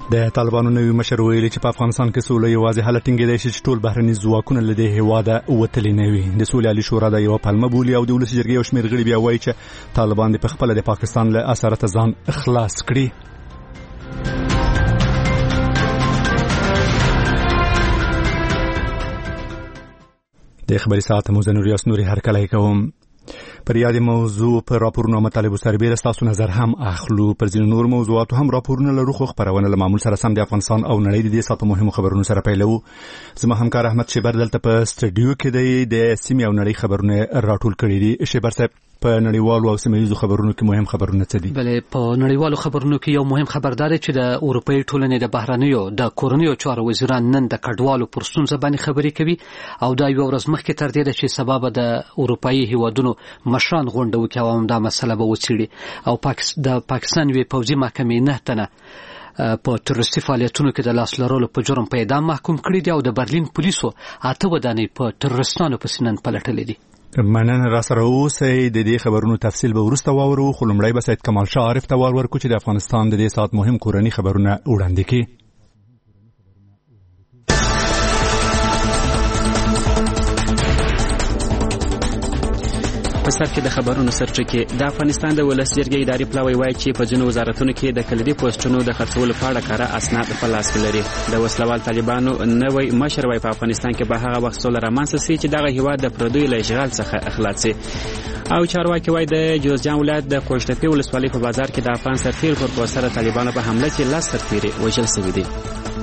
د طالبانو نوي مشر ویلي چې په افغانستان کې سوله یوازې هله ټینګېدای شي چې ټول بهرني ځواکونه له دې هېواده وتلي نه وي. د سولې عالي شورا دا یوه پلمه بولي او د ولسي جرګې یو شمېر غړي بیا وایي چې طالبان د پخپله د پاکستان له اسارته ځان خلاص کړي. د خبري ساعت موزه نوریاس نوري هرکلی کوم. پر یاد موضوع پر راپورونو مطالبه سربېره ستاسو نظر هم اخلو. پر ځینو نور موضوعاتو هم راپورونه لرو خو خبرونه له معمول سره سم د افغانستان او نړۍ د دې ساعت مهمو خبرونو سره پیلو. زما همکار احمد شیبر دلته په سټډیو کې دی د سیمې او نړۍ خبرونه راټول کړي دي. شیبر صاحب په نړیوالو او سیمه‌ییزو خبرونو کې مهم خبرونه څه دي؟ بلې په نړیوالو خبرونو کې یو مهم خبردار دی چې د اروپאי ټولنې د بهرنیو د کورنیو چارو وزیران نن د کډوالو پر ستونزه باندې خبرې کوي او دا یو ورځ مخکې تر دې چې سبب د اروپאי هیوادونو مشران غونډه وکړي او دا مسله به وڅېړي او د پاکستان وی پوځي محکمې 9 تنه په تروریستي فعالیتونو کې د لاس لرلو په جرم په اعدام محکوم کړي دي او د برلین پولیسو 8 ودانۍ په تروریستانو په سینن پلټلې دي. مننه را سره اوسئ. د دې خبرونو تفصیل به وروسته واورو خو لومړی به سید کمال شاه عارف ته ورکړو چې د افغانستان د دې ساعت مهم کورني خبرونه وړاندې کړي. په سر کې د خبرونو سرچکه د افغانستان د ولس جرګې اداري پلاوی وایي چې په ځینو وزارتونو کې د کلیدي پوسټونو د خرڅولو په اړه کار اسناد په لاس کې لري. د وسلوال طالبانو نوی مشر وایي په افغانستان کې به هغه وخت سوله رامنځته شي چې دغه هیواد د پردیو له اشغال څخه اخلاص شي. او چارواکي وایي د جوزجان ولایت د کوشتپې ولسوالۍ په بازار کې د افغان سرتیر پر پوسټر طالبانو په حمله کې 10 سرتیري وژل شوي دي.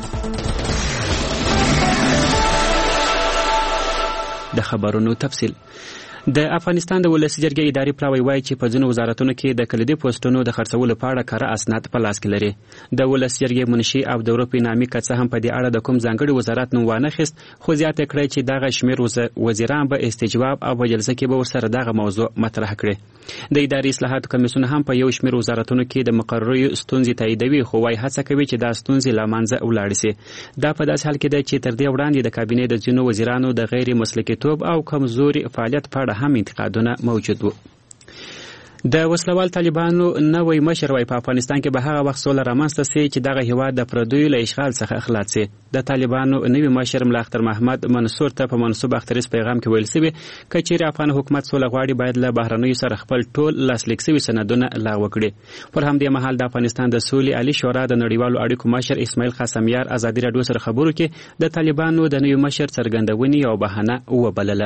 د خبرونو تفصیل. د افغانستان د ولس جرګې اداري پلاوی وایي چې په ځینو وزارتونو کې د کلیدي پوسټونو د خرڅولو په اړه کار اسناد په لاس کې لري. د ولس جرګې منشي عبدالرؤف نامي کڅه هم په دې اړه د کوم ځانګړي وزارت نوم وانه خست خو زیاته کړی چې دغه شمیر وزیران به استجواب او په جلسه کې به ورسره دغه موضوع مطرح کړي. د اداري اصلاحاتو کمیسیون هم په یو شمیر وزارتونو کې د مقررو ستونزې تاییدوي خو وايي هڅه کوي چې دا ستونزې له منځه ولاړ شي. دا په داسې حال کې ده چې تر دې وړاندې د کابینې د ځینو وزیرانو د غیر مسلکیتوب او کمزوري فعالیت په اړه هم انتقادونه موجود وو. د وسلوال طالبانو نوی مشر وایي په افغانستان کې به هغه وخت سوله رامنځته شي چې دغه هیواد د پردیو له اشغال څخه اخلاص شي. د طالبانو نوی مشر ملا اختر محمد منصور ته په منصوب اختریز پیغام کې ویل شوی چې چیرې افغان حکومت سوله غواړي باید له بهرنیو سره خپل ټول لاسلیک شوي سندونه لغوه کړي. پر همدې مهال د افغانستان د سولې عالي شورا د نړیوالو اړیکو مشر اسماعیل قاسمیار ازادي راډیو سره خبرو کې د طالبانو د نوی مشر څرګندونې یو بهانه وبلله.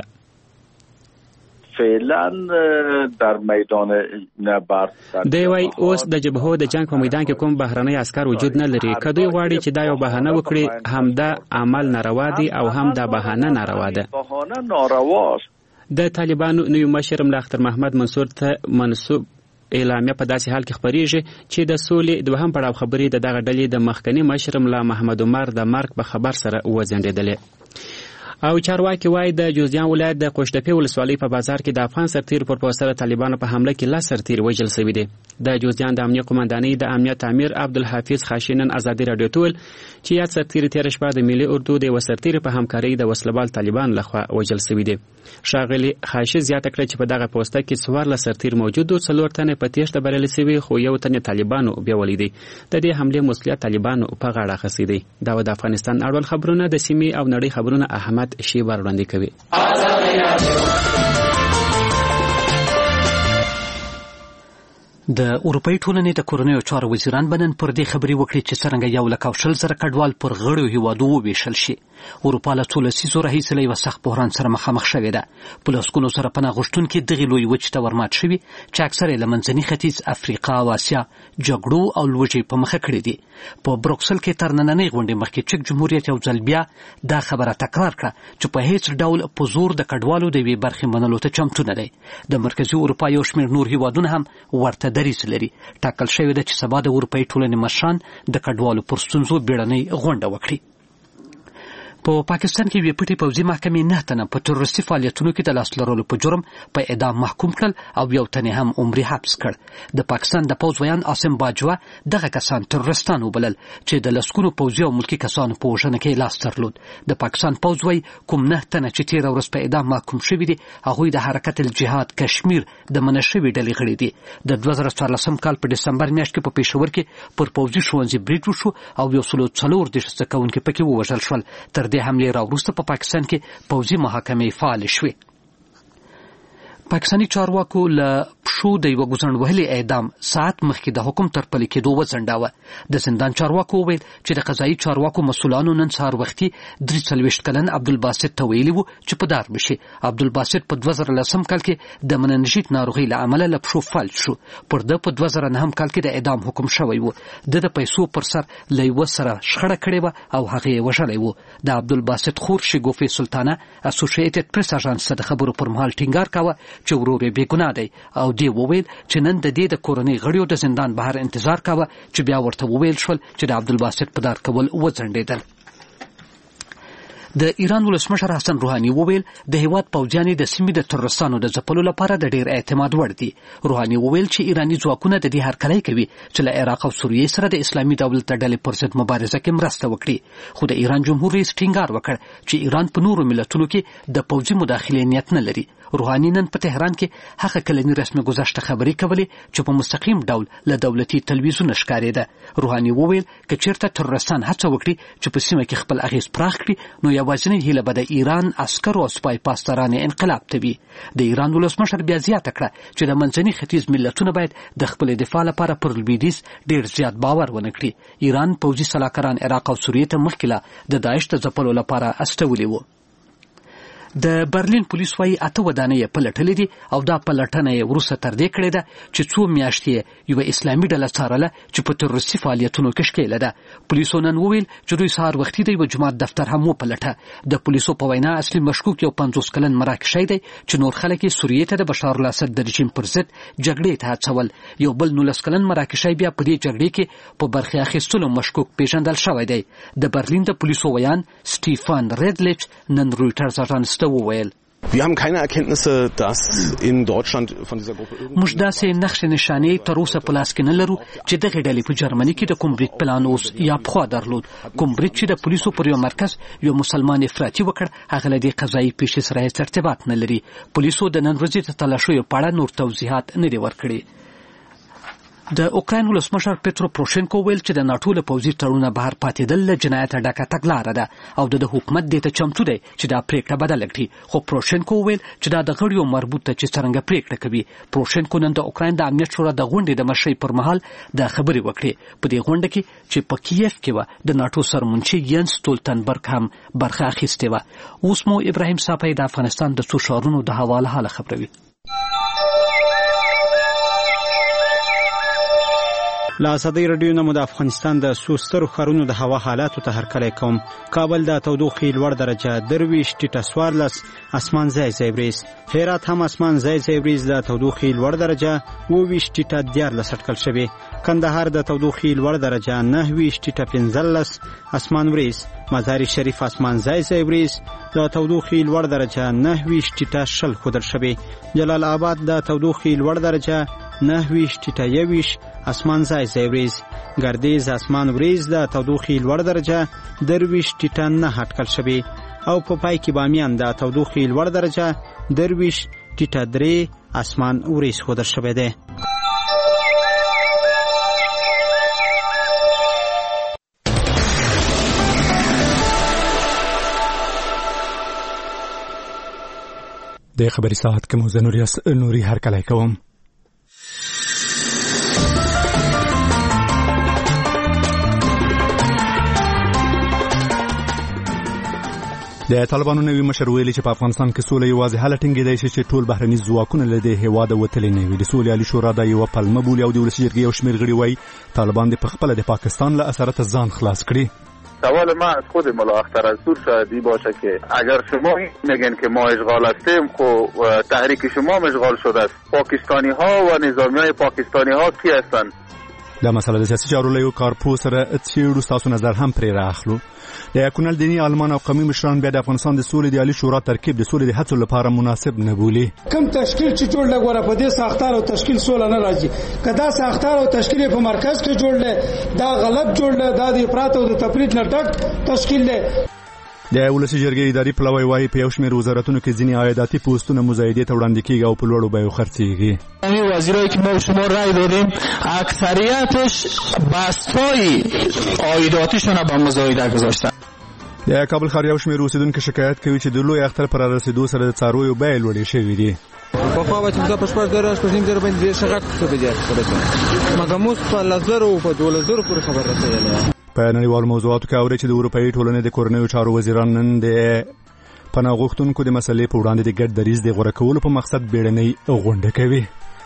فعلا در میدان دی وای اوس د جبهو د جنگ په میدان کې کوم بهرنی عسكر وجود نه لري. کدوې غواړي چې دا یو بهانه وکړي هم دا عمل ناروا دي او هم دا بهانه ناروا ده. د طالبانو نوی مشر ملا اختر محمد منصور ته منسوب اعلامیه په داسې حال کې خبرېږي چې د سولې دوهم پړاو خبرې د دغه ډلې د مخکنی مشر ملا محمد عمر د مرګ په خبر سره وځنډېدلې. او چارواکي وایي د جوزجان ولایت د کوشتپې ولسوالۍ په بازار کې د افغان سرتیر پر پوسټر طالبانو په حمله کې 10 سرتیر وژل شوي دي. د جوزجان د امنیه قومندانۍ د امنیت امیر عبدالحفیظ خاشنن ازادي راډیو ته ویل چې یاد سرتیر تیر شپه د ملي اردو د وسرتیر په همکارۍ د وسلوال طالبان لخوا وژل شوي دي. شاغلي خاشي زیاته کړه چې په دغه پوسټر کې 14 سرتیر موجود او 4 تنه په تیښته بریالي شوي خو یو تنه طالبانو بیولې دي. د دې حمله مسؤلیت طالبانو په غاړه اخیستی دی. دا د افغانستان اړوند خبرونه د سیمې او نړۍ خبرونه احمد شیبر وړاندې کوي. د اروپאי ټولنې د کورنیو چارو وزیران بنن پر دې خبرې وکړي چې څنګه 1,000 کډوال پر غړو هیوادو وویشل شي. اروپا له څو لسیزو راهیسې له یوه سخت بحران سره مخامخ شوې ده. په لسګونو سره پناه غوښتونکي دغې لویې وچې ته ورمات شوي چې اکثر یې له منځني ختیځ، افریقا او اسیا جګړو او لوږې په مخه کړي دي. په بروکسل کې تر نننۍ غونډې مخکې چک جمهوریت یو ځل بیا دا خبره تکرار کړه چې په هیڅ ډول په زور د کډوالو د یوې برخې منلو ته چمتو نه دی. د مرکزي اروپا یو شمېر نور هیوادونه هم ورته دریځ لري. ټاکل شوې ده چې سبا د اروپאי ټولنې مشران د کډوالو پر ستونزو بیړنۍ غونډه وکړي. په پاکستان کې یوې پټې پوځي محکمې 9 تنه په تروریستي فعالیتونو کې د لاس لرلو په جرم په اعدام محکوم کړل او یو تن هم عمري حبس کړ. د پاکستان د پوځ ویان عاصم باجوه دغه کسان تروریستان وبلل چې د لسکونو پوځي او ملکی کسانو په وژنه کې لاس درلود. د پاکستان پوځ وایي کوم 9 تنه چې تیر ورځ په اعدام محکوم شوي دي هغوی د حرکت الجهاد کشمیر د منشوي ډلې غړي دي. د 2014 کال په دسمبر میاشت کې په پېښور کې پر پوځي ښوونځي برید وشو او 140 زده کوونکي پکې ووژل شول. تر دې حملې راوروسته په پاکستان کې پوځي محاکمې فعال شوې. پاکستاني چارواکو له پښو د یو ګوزڼ وهلي اعدام ساعت مخکې د حکم تر پلي کېدو وځنډاوه. د زندان چارواکو وویل چې د قضایي چارواکو مسؤلانو نن سهار وختي 43 کلن عبدالباسط ته ویلي وو چې په دار بشي. عبدالباسط په 2010 کال کې د مننژیت ناروغۍ له امله له پښو فلج شو. پر ده په 2009 کال کې د اعدام حکم شوی وو. د پیسو پر سر له یو سره شخړه کړې وه او هغه یې وژلی وو. د عبدالباسط خور شګوفې سلطانه اسوسییټډ پریس اژانس ته د خبرو پر مهال ټینګار کاوه چې ورور یې بېګناه دی او دی وویل چې نن د دې د کورنۍ غړیو د زندان بهر انتظار کاوه چې بیا ورته وویل شول چې د عبدالباسط په دار کول وځنډېدل. د ایران ولسمشر حسن روحاني وویل د هیواد پوځیان د سیمې د تروریستانو د ځپلو لپاره د ډیر اعتماد وړ دي. روحاني وویل چې ایراني ځواکونه د دې هرکلی کوي چې له عراق او سوریې سره د اسلامي دولت د ډلې پر ضد مبارزه کې مرسته وکړي. خو د ایران جمهور رئیس ټینګار وکړ چې ایران په نورو ملتونو کې د پوځي مداخلې نیت نه لري. روحاني نن په تهران کې هغه کلنی رسمي گذشته خبرې کولې چې په مستقیم ډول له دولتي تلویزیون ښکارېده. روحاني وویل که چیرته تروریستان هڅه وکړي چې په سیمه کې خپل اغیز پراخ کړي نو یوازینۍ هیله به د ایران عسکرو او سپای پاسدارانو انقلاب ته وي. د ایران ولسمشر بیا زیاته کړه چې د منځني ختیځ ملتونه باید د خپل دفاع لپاره پر لویدیځ ډیر زیات باور ونه کړي. ایران پوځي سلاکاران عراق او سوریې ته مخکې د داعش د ځپلو لپاره استولي وو. د برلین پولیس وايي 8 ودانۍ یې پلټلې دي او دا پلټنه یې وروسته تر دې کړې ده چې 2 میاشتې یو اسلامي ډله څارله چې په تروریستي فعالیتونو کې ښکېله ده. پولیسو نن وویل چې دوی سهار وختي د یو جماعت دفتر هم وپلټه. د پولیسو په وینا اصلي مشکوک یو 50 کلن مراکشی دی چې نور خلک یې سوریې ته د بشار الاسد د رژیم پر ضد جګړې ته هڅول. یو بل 19 کلن مراکشی بیا په دې جګړې کې په برخه اخیستلو مشکوک پیژندل شوی دی. د برلین د پولیسو ویان سټیفان ریدلیچ نن رویټرز اژانس وویل Wir haben keine Erkenntnisse, dass in Deutschland von dieser Gruppe موږ داسې نقش نشانې تر اوسه په لاس کې نه لرو چې دغه ډلې په جرمني کې د کوم برید پلان اوس یا پخوا درلود. کوم برید چې د پولیسو پر یو مرکز یو مسلمان افراطي وکړ هغه له دې قضایي پیښې سره هیڅ ارتباط نه لري. پولیسو د نن ورځې د تلاشیو په اړه نور توضیحات نه دي ورکړي. د اوکراین ولسمشر پترو پروشینکو ویل چې د ناټو له پوځي تړونه بهر پاتېدل له جنایته ډکه تګلاره ده او د حکومت دې ته چمتو دی چې دا پریکړه بدله کړي. خو پروشینکو ویل چې دا د غړیو مربوط ته چې څرنګه پریکړه کوي. پروشینکو نن د اوکراین د امنیت شورا د غونډې د مشرۍ پر مهال د خبرې وکړې. په دې غونډه کې چې په کیف کې و د ناټو سرمنشي ینس ستولتنبرګ هم برخه اخیستې وه. اوس مو ابراهیم صافی د افغانستان د څو ښارونو د هوا له حاله خبروي. له ازادۍ راډیو نه مو د افغانستان د څو سترو ښارونو د هوا حالاتو ته هرکلی کوم. کابل د تودوخې لوړ درجه 23 ټیټه 14 اسمان ځای ځای وریځ. هرات هم اسمان ځای ځای وریځ د تودوخې لوړ درجه 22 ټیټه 14 اټکل شوی. کندهار د تودوخې لوړ درجه 29 ټیټه 15 اسمان وریځ. مزار شریف اسمان ځای ځای وریځ د تودوخې لوړ درجه 29 ټیټه 20 ښودل شوی. جلال آباد د تودوخې لوړ درجه 29 ټیټه 21 اسمان ځای ځای وریځ. ګردیز اسمان وریځ د تودوخې لوړ درجه 23 ټیټه 9 اټکل شوی. او په پای کې بامیان د تودوخې لوړ درجه 23 ټیټه 3 اسمان وریځ ښودل شوی دی. د خبري ساعت کې مو نوري هرکلی کوم. د طالبانو نوی مشر ویلي چې په افغانستان کې سوله یوازې هله ټینګېدای شي چې ټول بهرني ځواکونه له دې هېواده وتلي نه وي. د سولې عالي شورا دا یوه پلمه بولي او د ولسي جرګې یو شمېر غړي وایي طالبان دې پخپله د پاکستان له اثرات ځان خلاص کړي. سوال من از خود ملا اختر السور شاید باشه که اگر شما میگن که ما اشغال هستیم خب تحریک شما اشغال شده است. پاکستانی ها و نظامی های پاکستانی ها کی هستند؟ دا مسله د سیاسي چارو له یو کارپوه سره څېړو، ستاسو نظر هم پرې راخلو. د کونړ دیني عالمان او قومي مشران بیا د افغانستان د سولې د عالي شورا ترکیب د سولې د هڅو لپاره مناسب نه بولي. کوم تشکیل چې جوړ لګوره په دې ساختار او تشکیل سوله نه راځي. کدا ساختار او تشکیل په مرکز کې جوړل دا غلط جوړل، دا د افراط او د تفریط نه ډک تشکیل دی. د ولسی جرګې اداري پلوی وايي په یو شمېر وزارتونو کې ځینې عایداتي پوسټونه مزایدې ته وړاندې کیږي او په لوړو بیو خرڅیږي. این وزیرایی که ما شما رای دادیم اکثریتش بستای عایداتیشون به مزایده گذاشتن. د کابل ښار یو شمېر اوسیدونکو شکایت کوي چې د لوی اختر پر رسیدو سره د څارویو بیې لوړې شوې دي. پخوا به چې دا په 14,000 باندې ډېر شغک څه به ځي، مګر موږ په 10,000 او په 12,000 پورې خبر رسېدلی. په نړیوالو موضوعاتو کې اوري چې د اروپאי ټولنې د کورنیو چارو وزیران نن د پناه غوښتونکو د مسلې په وړاندې د ګډ دریځ د غوره کولو په مقصد بیړنۍ غونډه کوي.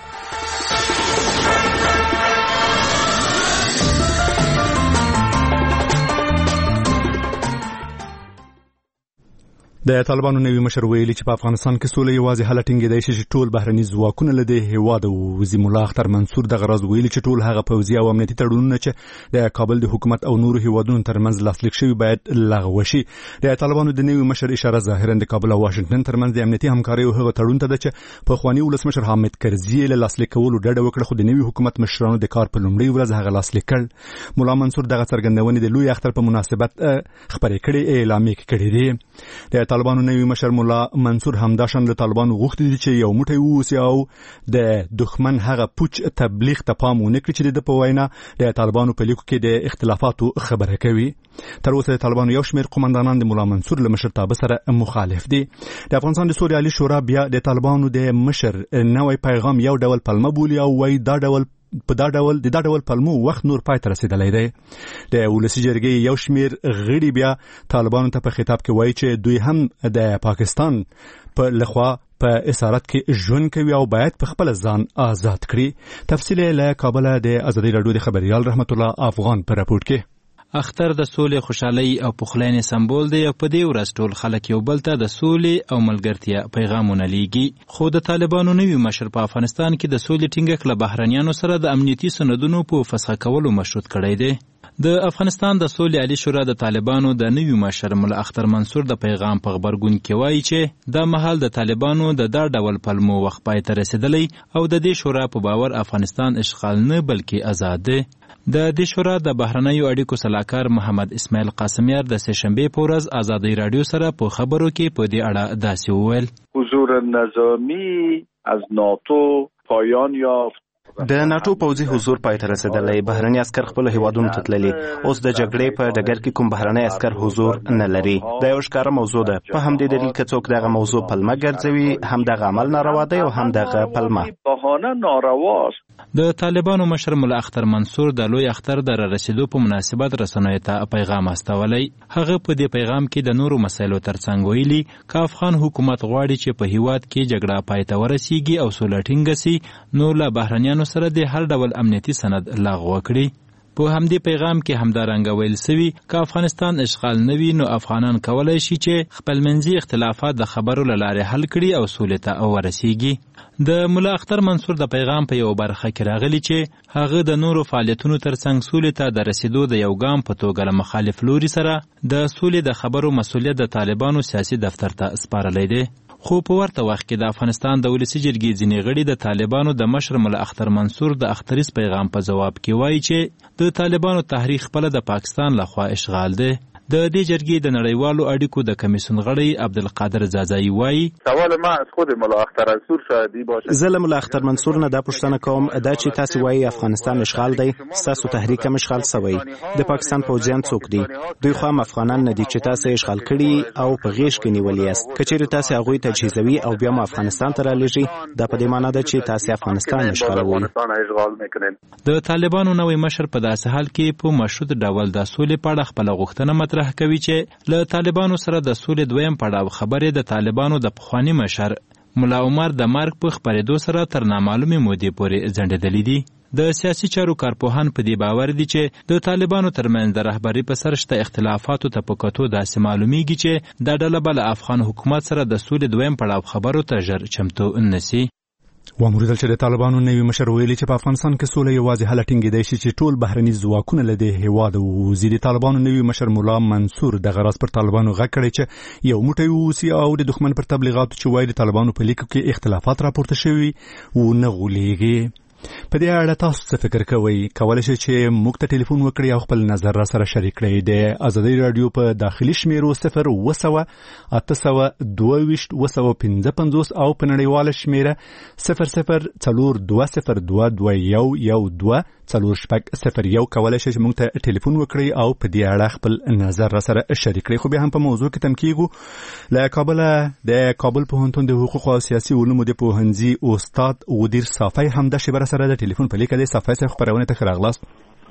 د طالبانو نوی مشر ویلي چې په افغانستان کې سوله یوازې حل ټینګېدای شي چې ټول بهرني ځواکونه له دې هیواده ووځي. ملا اختر منصور دغه راز ویلي چې ټول هغه پوځي او امنیتي تړونونه چې د کابل د حکومت او نورو هیوادونو ترمنځ لاسلیک شوي باید لغوه شي. د طالبانو د نوی مشر اشاره ظاهرا د کابل او واشنگټن ترمنځ د امنیتي همکارۍ او هغه تړون ته ده چې پخواني ولسمشر حامد کرزي له لاسلیک کولو ډډه وکړه، خو د نوي حکومت مشرانو د کار په لومړۍ ورځ هغه لاسلیک کړ. ملا منصور دغه څرګندونې د لوی اختر په مناسبت خبرې کړې اعلامیه کړې دي. د طالبانو نوی مشر مولا منصور همداشان له طالبانو غوښتي دي چې یو موټی ووسي او د دښمن هغه پوچ تبلیغ ته پام ونه کړي چې د په وینا د طالبانو په لیکو کې د اختلافاتو خبره کوي. تر اوسه د طالبانو یو شمېر قومندانان د مولا منصور له مشرتابه سره مخالف دي. د افغانستان د سولې عالي شورا بیا د طالبانو د مشر نوی پیغام یو ډول پلمه بولي او وایي دا ډول پلمو وخت نور پای ته رسیدلی دی. د ولسی جرګې یو شمېر غړي بیا طالبانو ته په خطاب کې وایي چې دوی هم د پاکستان په لخوا په اسارت کې ژوند کوي او باید په خپل ځان آزاد کړي. تفصیل له کابل د ازادي راډیو د خبريال رحمت الله افغان په راپورټ کې. اختر د سولې، خوشحالۍ او پخلاینې سمبول دی او په دې ورځ ټول خلک یو بل ته د سولې او ملګرتیا پیغامونه لیږي. خو د طالبانو نوی مشر په افغانستان کې د سولې ټینګښت له بهرنیانو سره د امنیتي سندونو په فسخ کولو مشروط کړی دی. د افغانستان د سولې عالي شورا د طالبانو د نوی مشر مولا اختر منصور د پیغام په خبرګون کې وایي چې دا مهال د طالبانو د دا ډول پلمو وخت پای ته رسیدلی او د دې شورا په باور افغانستان اشغال نه بلکې آزاد دی. د دې شورا د بهرنیو اړیکو سلاکار محمد اسماعیل قاسمیار د سهشنبه په ورځ ازادي رادیو سره په خبرو کې په دې اړه داسې وویل: حضور نظامی از ناتو پایان یافت. د ناتو پوځي حضور پای ته رسیدلی. بهرني عسکر خپل هیوادونو ته تللي. اوس د جګړې په ډګر کې کوم بهرني عسکر حضور نه لري. دا یو ښکاره موضوع ده. په همدې دلیل که څوک دغه موضوع پلمه ګرځوي، هم دغه عمل ناروا دی او هم دغه پلمه بهانه نارواست. د طالبانو مشر مولا اختر منصور د لوی اختر د رسیدو په مناسبت رسنیو ته پیغام استولی. هغه په دې پیغام کې د نورو مسایلو ترڅنګ ویلي که افغان حکومت غواړي چې په هیواد کې جګړه پای ته ورسیږي او سوله ټینګه سي، نو له بهرنیانو سره د هر ډول امنیتي سند لغوه کړي. په همدې پیغام کې همدارنګه ویل سوي که افغانستان اشغال نه وي نو افغانان کولای شي چې خپلمنځي اختلافات د خبرو له لارې حل کړي او سولې ته ورسیږي. د مولا اختر منصور د پیغام په یو برخه کې راغلی چې هغه د نورو فعالیتونو ترڅنګ سولې ته د رسیدو د یو ګام په توګه له مخالف لوري سره د سولې د خبرو مسؤلیت د طالبانو سیاسي دفتر ته سپارلی دی. خو په ورته وخت کې د افغانستان د ولسی جرګې ځینې غړي د طالبانو د مشر مولا اختر منصور د اختریز پیغام په جواب کې وایي چې د طالبانو تحریک خپل د پاکستان لخوا اشغال دی. د دې جرګې د نړیوالو اړیکو د کمیسیون غړی عبدالقادر زازایی وایي: سوال ما از خود مولا اختر منصور شاهدی باشه. زه له مولا اختر منصور نه دا پوښتنه کوم دا چې تاسو وایي افغانستان اشغال دی، تاسو تحریک هم اشغال سوی. د پاکستان پوځیان څوک دي؟ دوی خو هم افغانان نه دي چې تاسو اشغال کړي او په غیږ کې نیولي یاست. که چیرې تاسو هغوی تجهیزوي او بیا هم افغانستان ته رالیږي، دا په دې معنی ده چې تاسو افغانستان اشغالوئ. د طالبانو نوی مشر په داسې حال کې په مشروط ډول د سولې په اړه خپله غوښتنه مطرح کوي چې له طالبانو سره د سولې دویم پړاو خبرې د طالبانو د پخواني مشر مولا عمر د مرګ په خپرېدو سره تر نامعلومې مودې پورې ځنډېدلې دي. د سیاسي چارو کارپوهان په دې باور دي چې د طالبانو ترمنځ د رهبرۍ په سر شته اختلافاتو ته په کتو داسې معلومیږي چې دا ډله به له افغان حکومت سره د سولې دویم پړاو خبرو ته ژر چمتو نشي. واموریدل چې د طالبانو نوي مشر ویلي چې په افغانستان کې سوله یوازې هله ټینګېدای شي چې ټول بهرني ځواکونه له دې هېواده ووځي. د طالبانو نوي مشر ملا منصور دغه راز پر طالبانو غږ کړی چې یو موټی واوسي او د دښمن پر تبلیغاتو چې وایي د طالبانو په لیکو کې اختلافات راپورته شوي ونه غولېږي. په دې اړه تاسو څه فکر کوئ؟ کولی شئ چې موږ ته ټلیفون وکړئ او خپل نظر را سره شریک کړئ. د ازادۍ راډیو په داخلي شمیرو 0 800 822 255 او په نړیواله شمیره 0020222112 کولی شئ چې موږ ته ټلیفون وکړئ او په دې اړه خپل نظر را سره شریک کړئ. خو بیا هم په موضوع کې تم کیږو. له کابل د کابل پوهنتون د حقوق او سیاسي علومو د پوهنځي استاد ودیر صافی هم د شبر سره د ټلیفون په لیکه د صافی صاحب خبرونه ته راغلاست.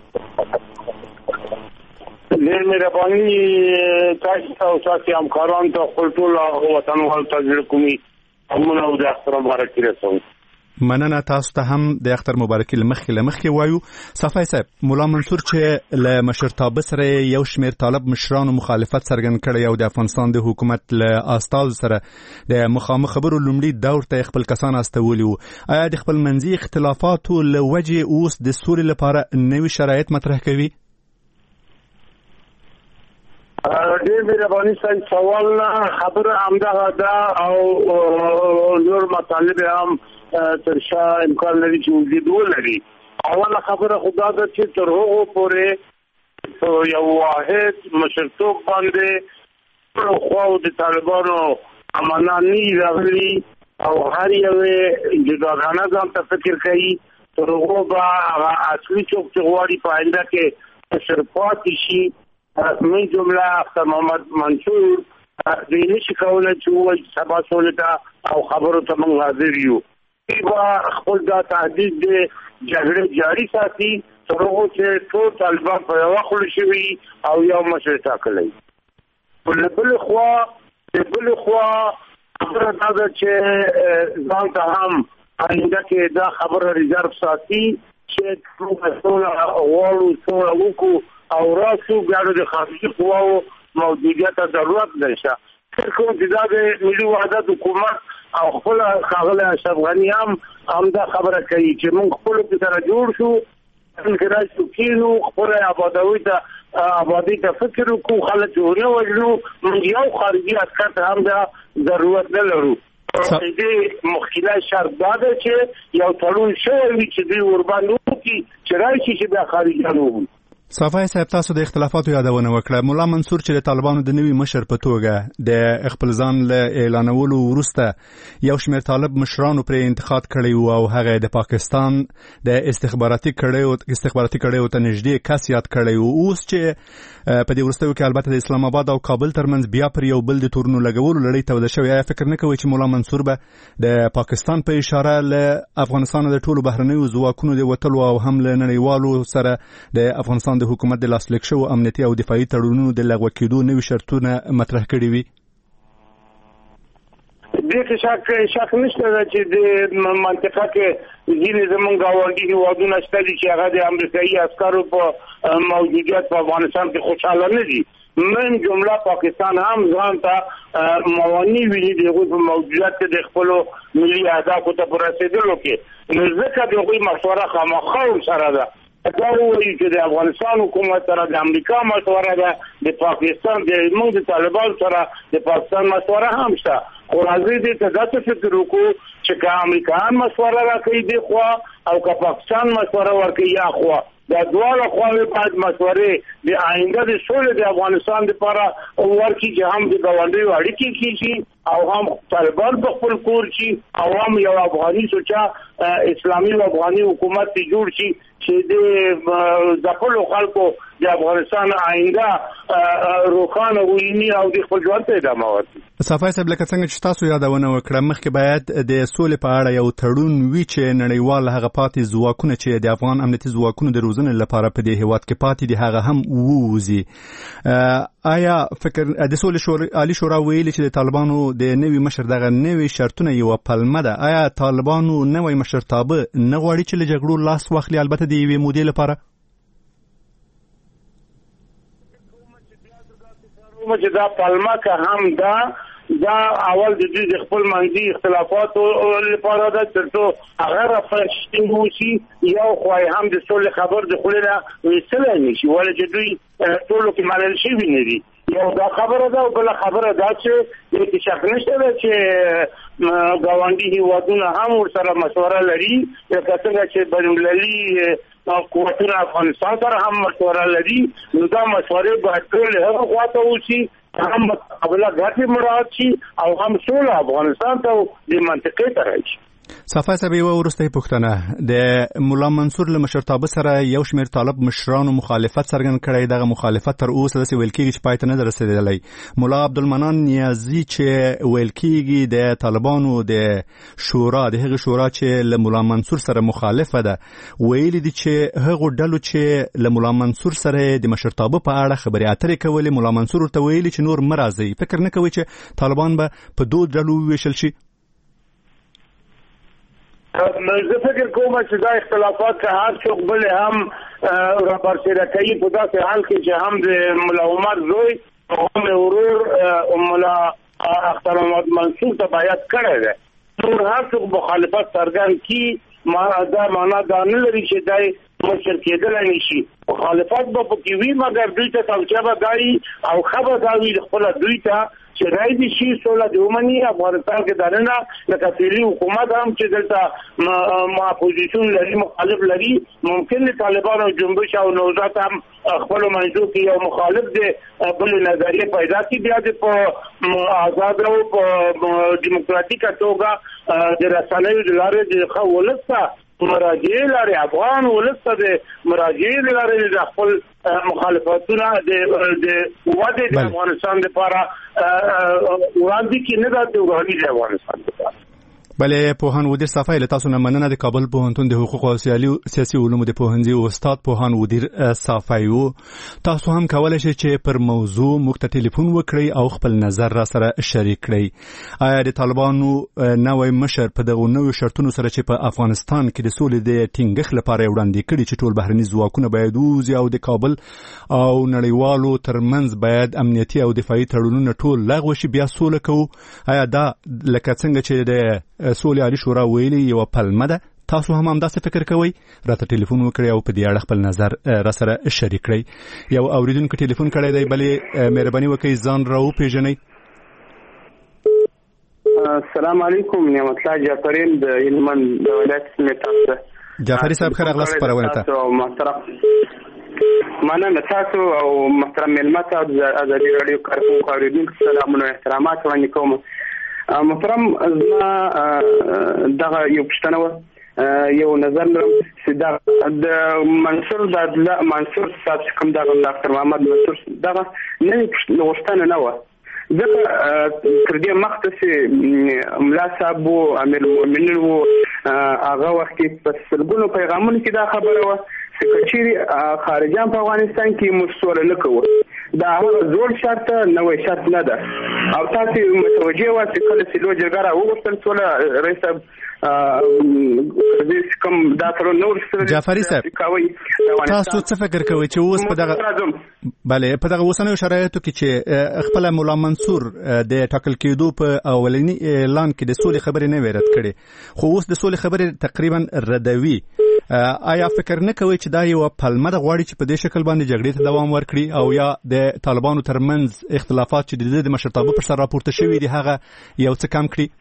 ډېر مهرباني تاسو او تاسو همکاران ته خپل ټول وطنوال ته کومي امونه او د اختر مبارکي رسوم. مننه. تاسو ته هم د اختر مبارکي لمخکې وایو. صافی صاحب، مولا منصور چې له مشرتابه سره یو شمیر طالب مشرانو مخالفت څرګند کړی او د افغانستان د حکومت له استازو سره د مخامخ خبرو لومړي دور ته خپل کسان استولي وو، آیا د خپل منځي اختلافاتو له وجې اوس د سولې لپاره نوي شرایط مطرح کوي؟ ډېر مهرباني صاحب، سوال خبره همدغه ده او نور مطالب هم ترشا امکان لري چې وجود ولري. اوله خبره خدا ده چې تر هغو پورې یو واحد مشرتوب باندې خو د طالبانو اماناني راغلي او هر یو جداګانه ځان ته فکر کوي، تر هغو به اصلي څوک چې غواړي په آینده کې تشرفات شي من جمله اختر محمد منصور دوی نشي کولی چې ووایي سبا سولې ته او خبرو ته موږ حاضر یو. با خپل دا تهدید د جګړې جاري ساتي تر هغو چې ټول طالبان په یوه خوله شوي او یو مشر ټاکلی. له بلې خوا خبره دا ده چې ځان ته هم آینده کې دا خبره ریزرف ساتي چې موږ سوله غواړو، سوله وکړو او راسو بیا د خارجي قواو موجودیت ته ضرورت نشته. فکر کوم چې دا د ملي وحدت حکومت او خپل ښاغلی اشرف غني هم دا خبره کوي چې موږ خپلو کې سره جوړ شو، انقراض کینو، خپل آبادی ته فکر وکړو، خلک ونه وژنو، موږ یو خارجي عسکر ته هم دا ضرورت نه لرو. دې مخکینه شرط دا ده چې یو تړون شوی وي چې دوی ورباندې وکړي چې راشي چې بیا خارجیان ووځي. صافی صاحب، تاسو د اختلافاتو یادونه وکړه. مولا منصور چې د طالبانو د نوي مشر په توګه د خپل ځان له اعلانولو وروسته یو شمېر طالب مشرانو پرې انتقاد کړی و او هغه د پاکستان د استخباراتي کړیو ته نږدې کس یاد کړی و. اوس چې په دې وروستیو کې البته د اسلام آباد او کابل ترمنځ بیا پر یو بل د تورنو لګولو لړۍ توده شوې، آیا فکر نه کوئ چې مولا منصور به د پاکستان په اشاره له افغانستان د ټولو بهرنیو ځواکونو د وتلو او هم له نړیوالو سره د افغانستان د حکومت د لاسلیک شوو امنیتي او دفاعي تړونونو د لغوه کېدو نوي شرطونه مطرح کړي وي؟ دې کې شک نشته چې د منطقه کې ځینې زموږ ګاونډي هېوادونه شته دي چې هغه د امریکایي عسکرو په موجودیت په افغانستان کې خوشحاله نه دي. من جمله پاکستان هم ځان ته موانع ویني د هغوی په موجودیت کې د خپلو ملي اهدافو ته په رسېدلو کې. نو ځکه د هغوی مشوره خامخا ورسره ده. دا وایي چې د افغانستان حکومت سره د امریکا مشوره ده، د پاکستان د موږ د طالبانو سره د پاکستان مشوره هم شته. خو راځئ دې ته داسې فکر وکړو چې که امریکایان مشوره راکوي دې خوا او که پاکستان مشوره ورکوي یا خوا، دا دواړه خواوې باید مشورې د آینده د سولې د افغانستان لپاره ورکړي چې هم د ګاونډیو اړیکې کېږي او هم طالبان په خپل کور شي او هم یو افغاني سوچه اسلامي او افغاني حکومت جوړ شي چې د ځپلو خلکو د افغانستان آینده روښانه ویني او د خپل ژوند ته ادامه ورکړي. صافی صاحب، لکه څنګه چې تاسو یادونه وکړه، مخکې باید د سولې په اړه یو تړون وي چې نړیوال هغه پاتې ځواکونه چې د افغان امنیتي ځواکونو د روزنې لپاره په دې هېواد کې پاتې دي هغه هم ووځي. آیا فکر د سولې عالی شورا ویلي چې د طالبانو د نوي مشر دغه نوي شرطونه یوه پلمه ده؟ آیا طالبانو نوی مشرتابه نه غواړي چې له جګړو لاس واخلي، البته د یوې مودې لپاره؟ چې دا پلمه که هم ده دا اول د دې خپل منځي اختلافات لپاره دا ترڅو هغه رافرشتي وشي یو خو هم د ټول خبر د خلینو وسل نشي ولې چې دوی ټول کې مالل شي نه دي یو دا خبره ده او بل خبره ده چې د شک نشته چې ګاونډي هیوادونه هم ورسره مشوره لري لکه څنګه چې بین‌المللي قوتونه افغانستان سره هم مشوره لري نو دا مشورې باید ټول هغه خواته وشي هم مقابله ګټې مراعات شي او هم سوله افغانستان ته د منطقې ته راشي. صفای صاحب یو وروستۍ پوښتنه د مولا منصور له مشرتابه سره یو شمېر طالب مشرانو مخالفت څرګند کړی دغه مخالفت تر اوسه داسې ویل کېږي چې پای ته نه ده رسېدلی. مولا عبدالمنان نیازي چې ویل کېږي د طالبانو د شورا د هغې شورا چې له مولا منصور سره مخالفه ده ویلي دي چې هغو ډلو چې له مولا منصور سره د مشرتابه په اړه خبرې اترې کولې مولا منصور ورته ویلي چې نور مه راځئ. فکر نه کوئ چې طالبان به په دو ډلو وویشل شي؟ زه فکر کوم چې دا اختلافات که هر څوک بل هم راپرسېره کوي په داسې حال کې چې هم د ملا عمر زوی او هم ورور ملا اختر محمد منصور ته بیعت کړی دی نور هر څوک مخالفت څرګند کړي دا معنا دا نه لري چې دی مشر کېدلی نشي. مخالفت به پکې وي مګر دوی ته توجیه به دا وي او ښه به دا وي خپله دوی ته چې رای دي شي سوله د ومني افغانستان کې دننه لکه فعلي حکومت هم چې دلته اپوزیسیون لري مخالف لري ممکن د طالبانو جنبش او نوزات هم خپلو منځو کې یو مخالف دی بل نظریه پیدا کړي بیا د په آزاد او په ډیموکراتیکه توګه د رسنیو د لارې د ښه ولس ته مراجعه لري افغان ولسته د مراجعه لري د خپل مخالفتونه د وده د افغانستان لپاره وړاندې کې نه دا د وړاندې د افغانستان لپاره. بله پوهان ودیر صفای له تاسو نه مننه د کابل پوهنتون د حقوق او سیاسي علومو د پوهنځي استاد پوهان ودیر صفای وو. تاسو هم کولای شئ چې پر موضوع موږ ته ټلیفون وکړئ او خپل نظر را سره شریک کړئ. آیا د طالبانو نوی مشر په دغه نوو شرطونو سره چې په افغانستان کې د سولې د ټینګښت لپاره وړاندې کړي چې ټول بهرني ځواکونه باید ووځي او د کابل او نړیوالو ترمنځ باید امنیتي او دفاعي تړونونه ټول لغوه شي بیا سوله کوو، آیا دا لکه څنګه چې د سولې عالی شورا ویلي یو پلمه ده؟ تاسو هم همداسې فکر کوئ؟ راته ټلیفون وکړئ او په دې اړه خپل نظر را سره شریک کړئ. یو اوریدونکو ټلیفون کړی دی، بلې مهرباني وکړئ ځان را وپېژنئ. السلام علیکم، نعمت الله جعفری د هلمند د ولایت سمیتاس. جعفری صاحب ښه راغلاست خپرونې ته. مننه تاسو او محترم مېلمه ته د ازادي راډیو کارکونکو اوریدونکو سلامونه او احترامات وړاندې کوم. محترم زما دغه یو پښتنه یو نظر لرم چې د منصور صاحب کوم دغه ډاکټر محمد منصور دغه نوې غوښتنه نه وه، ځکه تر دې مخکې چې ملا صاحب و امیر المؤمنین و هغه وخت کې په سلګونو پیغامونو کې دا خبره وه چې که چیرې خارجیان په افغانستان کې موږ سوله نه کوو، دا هغه زوړ شرط نوی شرط نه ده. او تاسو متوجه واسئ کله چې لوی جرګه راوغوښتل سوله رئیس صاحب کوم دا تر نور جعفری صاحب تاسو څه فکر کوئ چې اوس په دغه اوسنیو شرایطو کې چې خپل مولا منصور د ټاکل کېدو په اولنی اعلان کې د سولې خبرې نه ویرت کړي خو اوس د سولې خبرې تقریبا ردوي، آیا فکر نه کوي چې دا یو پلمه د غواړي چې په دې شکل باندې جګړې ته دوام ورکړي او یا د طالبانو ترمنځ اختلافات چې د مشرتابه پر سر راپورته شوي دي هغه یو څه کم کړي؟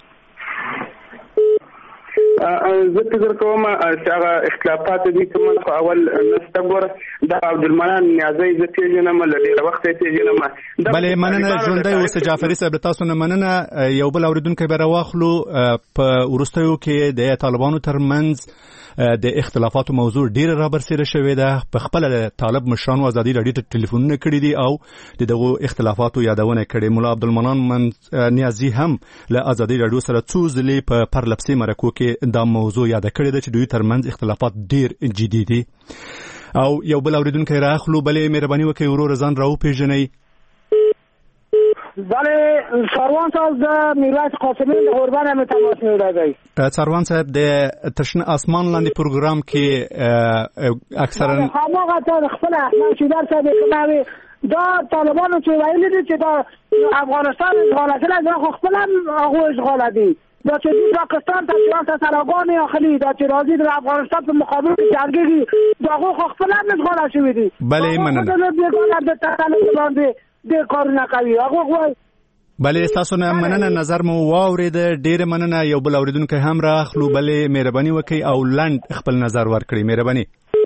زه فکر کوم چې هغه اختلافات دي کوم په اول نسته ګوره د عبدالمنان نیازی زه پیژنم له ډېره وخته پیژنم. بلې مننه ژوندی اوسه جعفري صاحب، تاسو نه مننه. یو بل اوریدونکی به راواخلو. په وروستیو کې د طالبانو ترمنځ د اختلافاتو موضوع ډیره رابرسېره شوې ده. په خپل طالب مشرانو ازادي راډیو ته ټلیفونونه کړي دي او دغه اختلافاتو یادونه کړې. مولا عبدالمنان نیازي هم له ازادي راډیو سره څو ځلې په پرلپسې مرکو کې دا موضوع یاده کړې ده چې دوی ترمنځ اختلافات ډیر جدي دي. او یو بل اوریدونکی راخلو. بلې مهرباني وکړئ ورور ځان راوپېژنئ. بله سروان صاحب د میراث قاسمی د قربان هم تماس می‌دهی. سروان صاحب د تشنه آسمان لاندې پروګرام کې اکثرا هماغه ته خپل احمد شیدار صاحب کومه دا طالبانو چې ویلي دي چې دا افغانستان اشغال کړي، دا خو خپل هغه اشغال دي. دا چې پاکستان ته سیاست سرغانې اخلي، دا چې راځي د افغانستان په مقابل کې جنگي، دا خو خپل اشغال شوی دي. بلې مننه د تطالب باندې د کارونه کوي هغه. بلې تاسو نه مننه، نظر مو واورید، ډېر مننه. یو بل اوریدونکو هم راخلو، بلې مهرباني وکړئ او لنډ خپل نظر ورکړئ. مهرباني.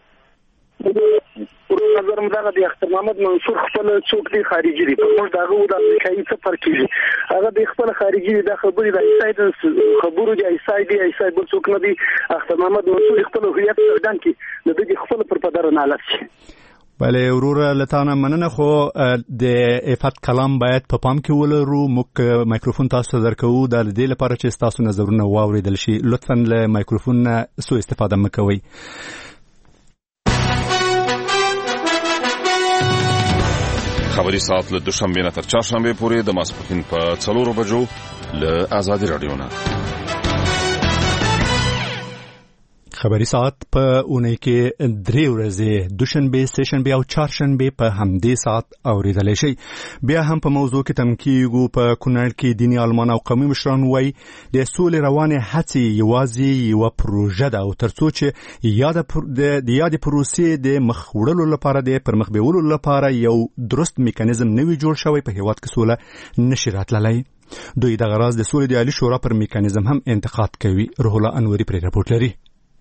نظر مداغه د اختر محمد منصور خپل څوک دی خارجي دی، په موږ داغه د امریکایي څخه فرق کیږي، هغه د خپل خارجي د خبرې د ایساید خبرو دی، ایساید بل څوک نه دی. اختر محمد منصور خپل هویت څرګند کړي، د دې خپل پر پدر نه لسی. بله ورور لتانه مننه، خو د افت کلام باید په پام کې ولرو. موږ مایکروفون تاسو ته درکو د دې لپاره چې تاسو نظرونه واوریدل شي. لطفا له مایکروفون نه سوء استفاده مکوئ. خبری ساعت له دوشنبه نه تر چهارشنبه پورې د ماسپښین په 4 بجو له آزادي رادیو نه. خبری ساعت په اونۍ کې 3 ورځې، دوشنبه، سهشنبه او چهارشنبه په همدې ساعت اوریدلی شي. بیا هم په موضوع کې تمکیږو. په کونړ کې دیني عالمان او قومي مشران وایي د سولې روانې هڅې یوازې یوه پروژه ده، او تر څو چې د یادې پروسې د مخ وړلو لپاره، د پرمخ بیولو لپاره یو درست میکانیزم نه وي جوړ شوی، په هیواد کې سوله نشي راتللی. دوی دغه راز د سولې د عالی شورا پر میکانیزم هم انتقاد کوي. روح الله انوري پرې رپورټ لري.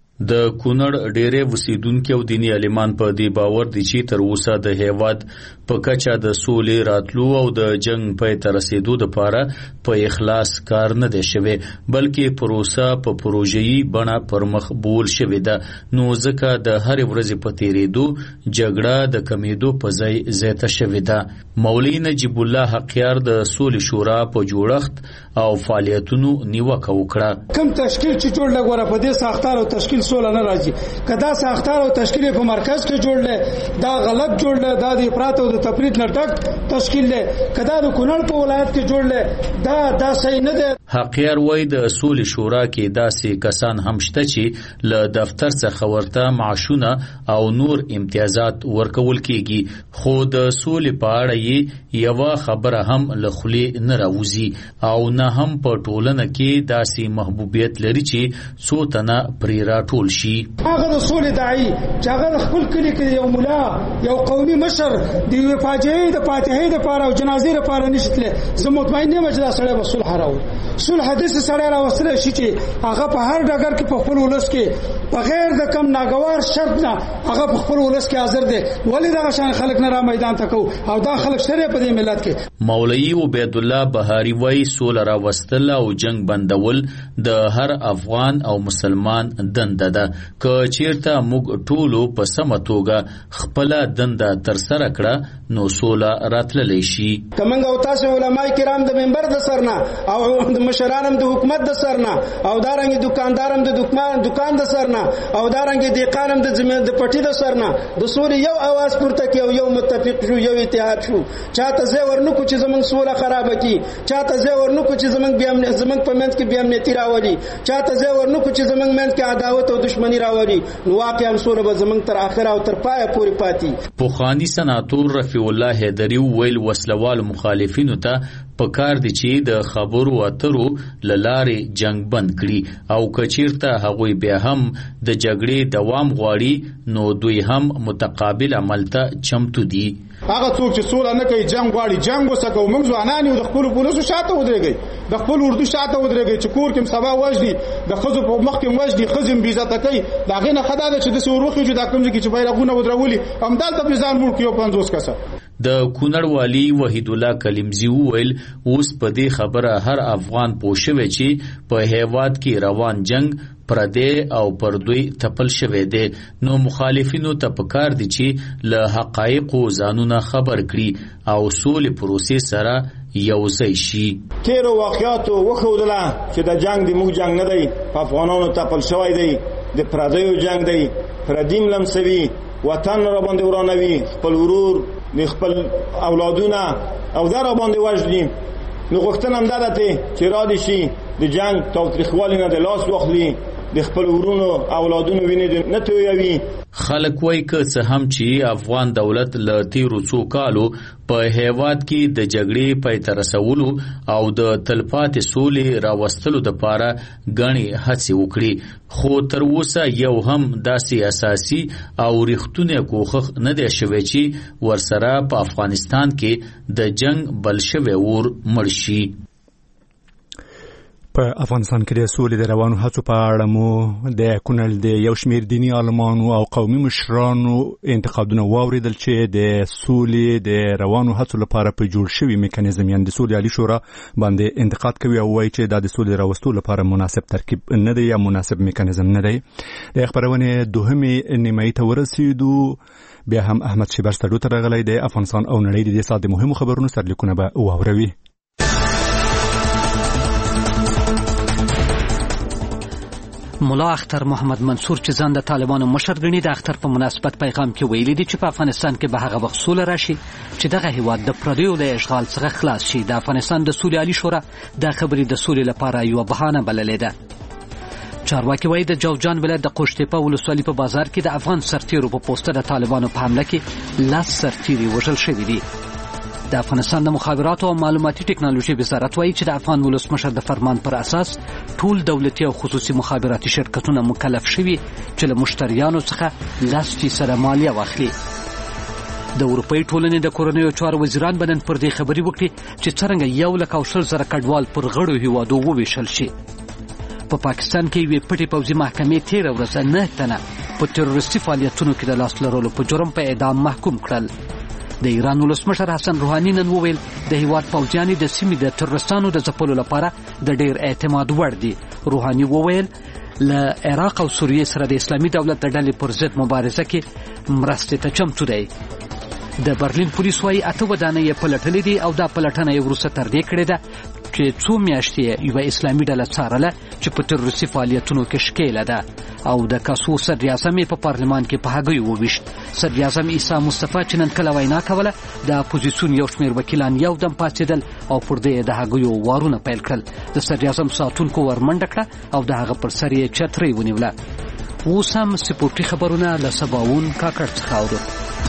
د کونړ ډېرې اوسیدونکي او دیني عالمان په دې باور دي چې تر اوسه د هیواد په کچه د سولې راتلو او د جنگ پای ته رسیدو لپاره په اخلاص کار نه دی شوی، بلکې پروسه په پروژه‌ایي بڼه پرمخ بول شوې ده. نو ځکه د هر ورځې په تیریدو جګړه د کمیدو په ځای زیاته شوې ده. مولوی نجیب الله حقیار د سولې شورا په جوړښت او فعالیتونو نیوکه وکړه. کوم تشکیل چې جوړ لګوره په دې ساختار او تشکیل سوله نه راځي، کدا ساختار او تشکیل په مرکز کې جوړل دا غلط جوړل، دا د افراط او د تفریط نه ډک تشکیل له، کدا د کونړ په ولایت کې جوړل دا صحیح نه ده. حقیار وای د سولې شورا کې داسې کسان هم شته چې له دفتر څخه ورته معاشونه او نور امتیازات ورکول کیږي، خو د سولې په اړه یې یوه خبره هم له خولې نه راوځي او نه هم په ټولنه کې داسې محبوبیت لري چې څو تنه پرې راټول شي. هغه د سولې داعی چې هغه خپل کلی کې یو مولا، یو قومي مشر د یو فاجعې د فاتحې لپاره او جنازې لپاره نشتله، زه مطمئن یم چې دا سړی به صلح راوړي. صلح حدیث سره راوستل شي چې هغه په هر ډګر کې په خپل ولس کې بغیر د کم ناګوار شرط نه هغه په خپل ولس کې حاضر دي. ولې دا شان خلک نه را میدان ته کو او دا خلک شری په دې ملت کې. مولوی عبید الله بهاری وای سول راوستل او جنگ بندول د هر افغان او مسلمان دنده ده. که چیرته موږ ټولو په سمه توګه خپل دنده تر سره کړه نو سوله راتللی شي. کمنګ او تاسو علماء کرام د منبر د سرنا او د مشرانم د حکومت د سرنا او دارنګ دکاندارم د دکان د سرنا او دارنګ دیقانم د پټي د سرنا د سولې یو आवाज پورته کې یو متفق شو، یو اتحاد شو. چاته زه ورنکو چې زمونږ سوله خراب کی، چاته زه ورنکو چې زمونږ په منځ کې بیا امنیتي راولي، چاته زه ورنکو چې زمونږ منځ کې عداوت او دښمنی راولي. نو واقعا سوله به زمونږ تر اخره او تر پایه پورې پاتې. پوخانی سناتور رفیع الله حیدری ویل وسلوال مخالفینو ته پکار دي چې د خبرو اترو لارې جنگ بند کړي او کچیرته هغوی بیا هم د جګړې دوام غواړي نو دوی هم متقابل عمل ته چمتو دي. هغه څوک چې سوله نه کوي جنگ غواړي، جنگ وسکو. موږ ځوانان یو، د خپل پولیسو شاته ودرېږئ، د خپل اردو شاته ودرېږئ چې کور کې سبا وژني، د ښځو په مخ کې وژني، ښځې بې عزته کوي. د هغې نه ښه دا ده چې داسې وروخېږو دا کوم ځای کې چې بیرغونه ودرولي همدلته پرې ځان مړ کړي یو 50 کسه. د کونړ والي وحید الله کلیمزی وویل اوس په دې خبره هر افغان پوه شوی چې په هیواد کې روان جنگ پردې او پر دوی تپل شوی دی. نو مخالفینو ته پکار دي چې له حقایقو ځانونه خبر کړي او سولې پروسې سره یو ځای شي. تیرو واقعاتو وښودله چې د جنگ د موږ جنگ نه دی، په افغانانو تپل شوی دی، د پردیو جنگ دی، پردیم لمسوي، وطن را باندې ورانوي، خپل ورور د خپل اولادونه او دا را باندې وژني. نو غوښتنه هم دا ده چې را دي شي د جنگ تاوتریخوالي نه د لاس واخلي د خپل ورونو اولادونو ویني نه تویوي. خلک وایي که څه هم چې افغان دولت له تیرو څو کالو په هیواد کې د جګړې پای ته رسولو او د تلپاتې سولې راوستلو دپاره ګڼې هڅې وکړي، خو تر اوسه یو هم داسې اساسي او ریښتونی کوښښ نه دی شوی چې ورسره په افغانستان کې د جنگ بل شوی اور مړ شي. په افغانستان کې د سولې د روانو هڅو په اړه مو د کونړ د یو شمېر دیني عالمانو او قومي مشرانو انتقادونه واورېدل چې د سولې د روانو هڅو لپاره په جوړ شوي میکانیزم یعنې د سولې عالي شورا باندې انتقاد کوي او وایي چې دا د سولې راوستو لپاره مناسب ترکیب نه دی یا مناسب میکانیزم نه دی. د خبرونې دوهمې نیمایي ته ورسېدو، بیا هم احمد شیبر سټډیو ته راغلی دی. افغانستان او نړۍ د دې ساعت د مهمو خبرونو سرلیکونه به واوروي. ملا اختر محمد منصور چې ځان د طالبانو مشر ګڼي د اختر په مناسبت پیغام کې ویلي دي چې په افغانستان کې به هغه وخت سوله راشي چې دغه هیواد د پردیو له اشغال څخه خلاص شي. د افغانستان د سولې عالي شورا دا خبرې د سولې لپاره یو بهانه بللې ده. چارواکي وایي د جوزجان ولایت د قوشتېپه ولسوالۍ په بازار کې د افغان سرتیرو په پوسټه د طالبانو په حمله کې 10 سرتیري وژل شوي دي. د افغانستان د مخابراتو او معلوماتي ټکنالوژي وزارت وایي چې د افغان ولسمشر د فرمان پر اساس ټول دولتي او خصوصي مخابراتي شرکتونه مکلف شوي چې له مشتریانو څخه 10% مالیه واخلي. د اروپایي ټولنې د کورنیو چارو وزیران به نن پر دې خبرې وکړي چې څرنګه 1,00,000 کډوال پر غړو هیوادو وویشل شي. په پاکستان کې یوې پټې پوځي محکمې تېره ورځ 9 تنه په تروریستي فعالیتونو کې د لاس لرلو په جرم په اعدام محکوم کړل. د ایران ولسمشر حسن روحاني نن وویل د هیواد پوځیان د سیمې د تروریستانو د ځپلو لپاره د ډیر اعتماد وړ دي. روحاني وویل له عراق او سوریې سره د اسلامي دولت د ډلې پر ضد مبارزه کې مرستې ته چمتو دی. د برلین پولیس وايي 8 ودانۍ یې پلټلې دي او دا پلټنه یې وروسته تر دې کړې ده چې 2 میاشتې یوه اسلامي ډله څارله چې په تروریستي فعالیتونو کې ښکېله ده او د کاسو صدر اعظم یې په پارلمان کې په هګیو وویشت. صدر اعظم عیسی مصطفی چې نن کله وینا کوله د اپوزیسیون یو شمېر وکیلان یو دم پاڅېدل او پر دې د هګیو وارونه پیل کړل. د صدر اعظم ساتونکو ورمنډه کړه او د هغه پر سر یې چترۍ ونیوله. اوس هم سپورټي خبرونه له سباوون کاکړ څخه اورو.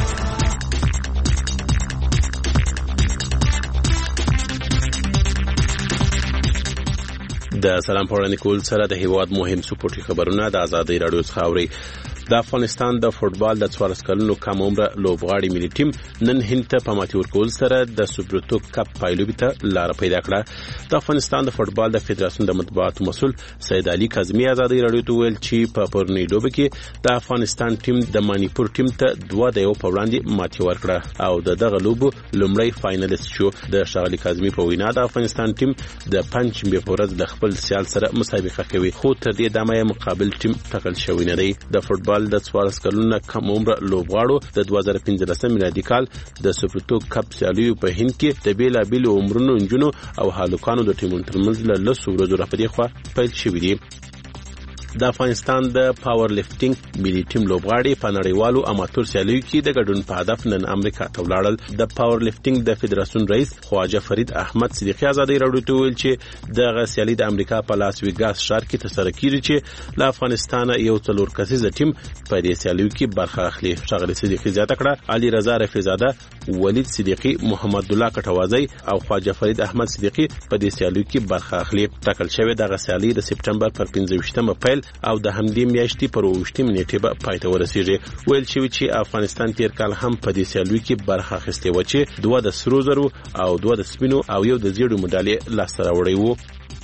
د سلام پوړنی کول سره د هیواد مهم سپورټي خبرونه د آزادۍ رادیو څخه اوري. د افغانستان د فوټبال د 14 کلنو کم عمره لوبغاړي ملي ټیم نن هند ته په ماتې ورکول سره د سوبرتو کپ پایلوبي ته لار پیدا کړه. د افغانستان د فوټبال د فدراسیون د مطبوعاتو مسؤل سید علي کاظمي آزادۍ رادیو ته ویل چې په پرونی لوبه کې د افغانستان ټیم د مانیپور ټیم ته 2-1 په وړاندې ماتې ورکړه او دغه لوبو لومړی فائنلیست شو. د شاغلي کاظمي په وینا د افغانستان ټیم د پنځمې په ورځ د خپل سیال سره مسابقه کوي، خو تر دې دمه مقابل ټیم ټاکل شوی نه دی. د فوټبال د 14 کلونو کم عمر لوبغاړو د 2015 میلادي کال د سوبرتو کپ سیالیو په هند کې د بیلابیل عمرونو انجونو او هالوکانو د ټیمونو ترمنځ له 10 ورځو راپدې خوا پیل شوی دی. د افغانستان د پاور لفټینګ ملي ټیم لوبغاړي په نړیوالو اماتور سیالیو کې د ګډون په هدف نن امریکا ته ولاړل. د پاور لفټینګ د فدراسیون رئیس خواجه فرید احمد صدیقی آزادۍ رادیو ته ویل چې دغه سیالي د امریکا په لاس ویګاس ښار کې ترسره کیږي چې له افغانستان یو 4 کسیزه ټیم په دې سیالیو کې برخه اخلي. ښاغلي صدیقی زیاته کړه علي رضا رفیزاده، ولید صدیقی، محمد الله کټوازی او خواجه فرید احمد صدیقی په دې سیالیو کې برخه اخلي. ټاکل شوی دغه سیالي د سپټمبر پر 15مه پیل او د همدې میاشتې پر 28 نیټه به پای ته ورسیږي. ویل شوی چې افغانستان تیر کال هم په دې سیالیو کې برخه اخیستې و چې 2 د سرو زرو او 2 د سپینو او 1 د زیړو مډالۍ لاسته راوړي وو.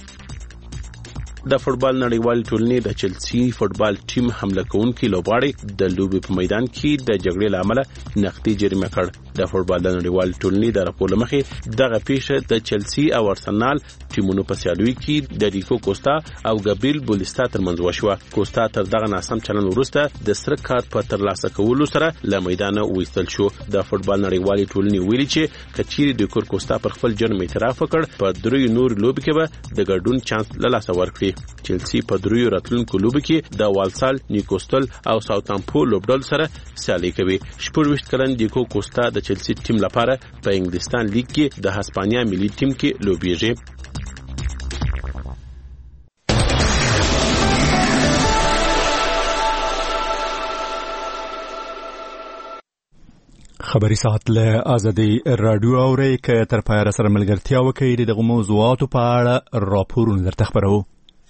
د فوټبال نړیوال ټولنې د چلسی فوټبال ټیم حمله کوونکي لوبغاړي د لوبې په میدان کې د جګړې لامل نقدي جریمه کړ. د فوټبال د نړیوال ټولنې د راپور لمخې دغه پیښه د چلسی او ارسنال ټیمونو په سیالیو کې د ریکو کوستا او ګابریل بولیستا ترمنځ وشوه. کوستا تر دغه ناسم چلن وروسته د سره کارت په ترلاسه کولو سره له میدانه وایستل شو. د فوټبال نړیوال ټولنې ویلي چې کچيري د کور کوستا پر خپل جرم اعتراف وکړ په درې نور لوب کې به د ګډون چانس له لاسه ورکړي. چلسی په دریو راتلونکو لوبو کې د والسال، نیوکاسټل او ساوثهامپټون لوبډل سره سیالي کوي. 24 کلن دیکو کوستا د چلسی ټیم لپاره په انګلستان لیګ کې د هسپانیا ملي ټیم کې لوبیږي. خبري ساعت له آزادي رادیو اوري که تر پایه سره ملګرتیا وکړي دغه موضوعاتو په اړه راپورونه درته خبرو.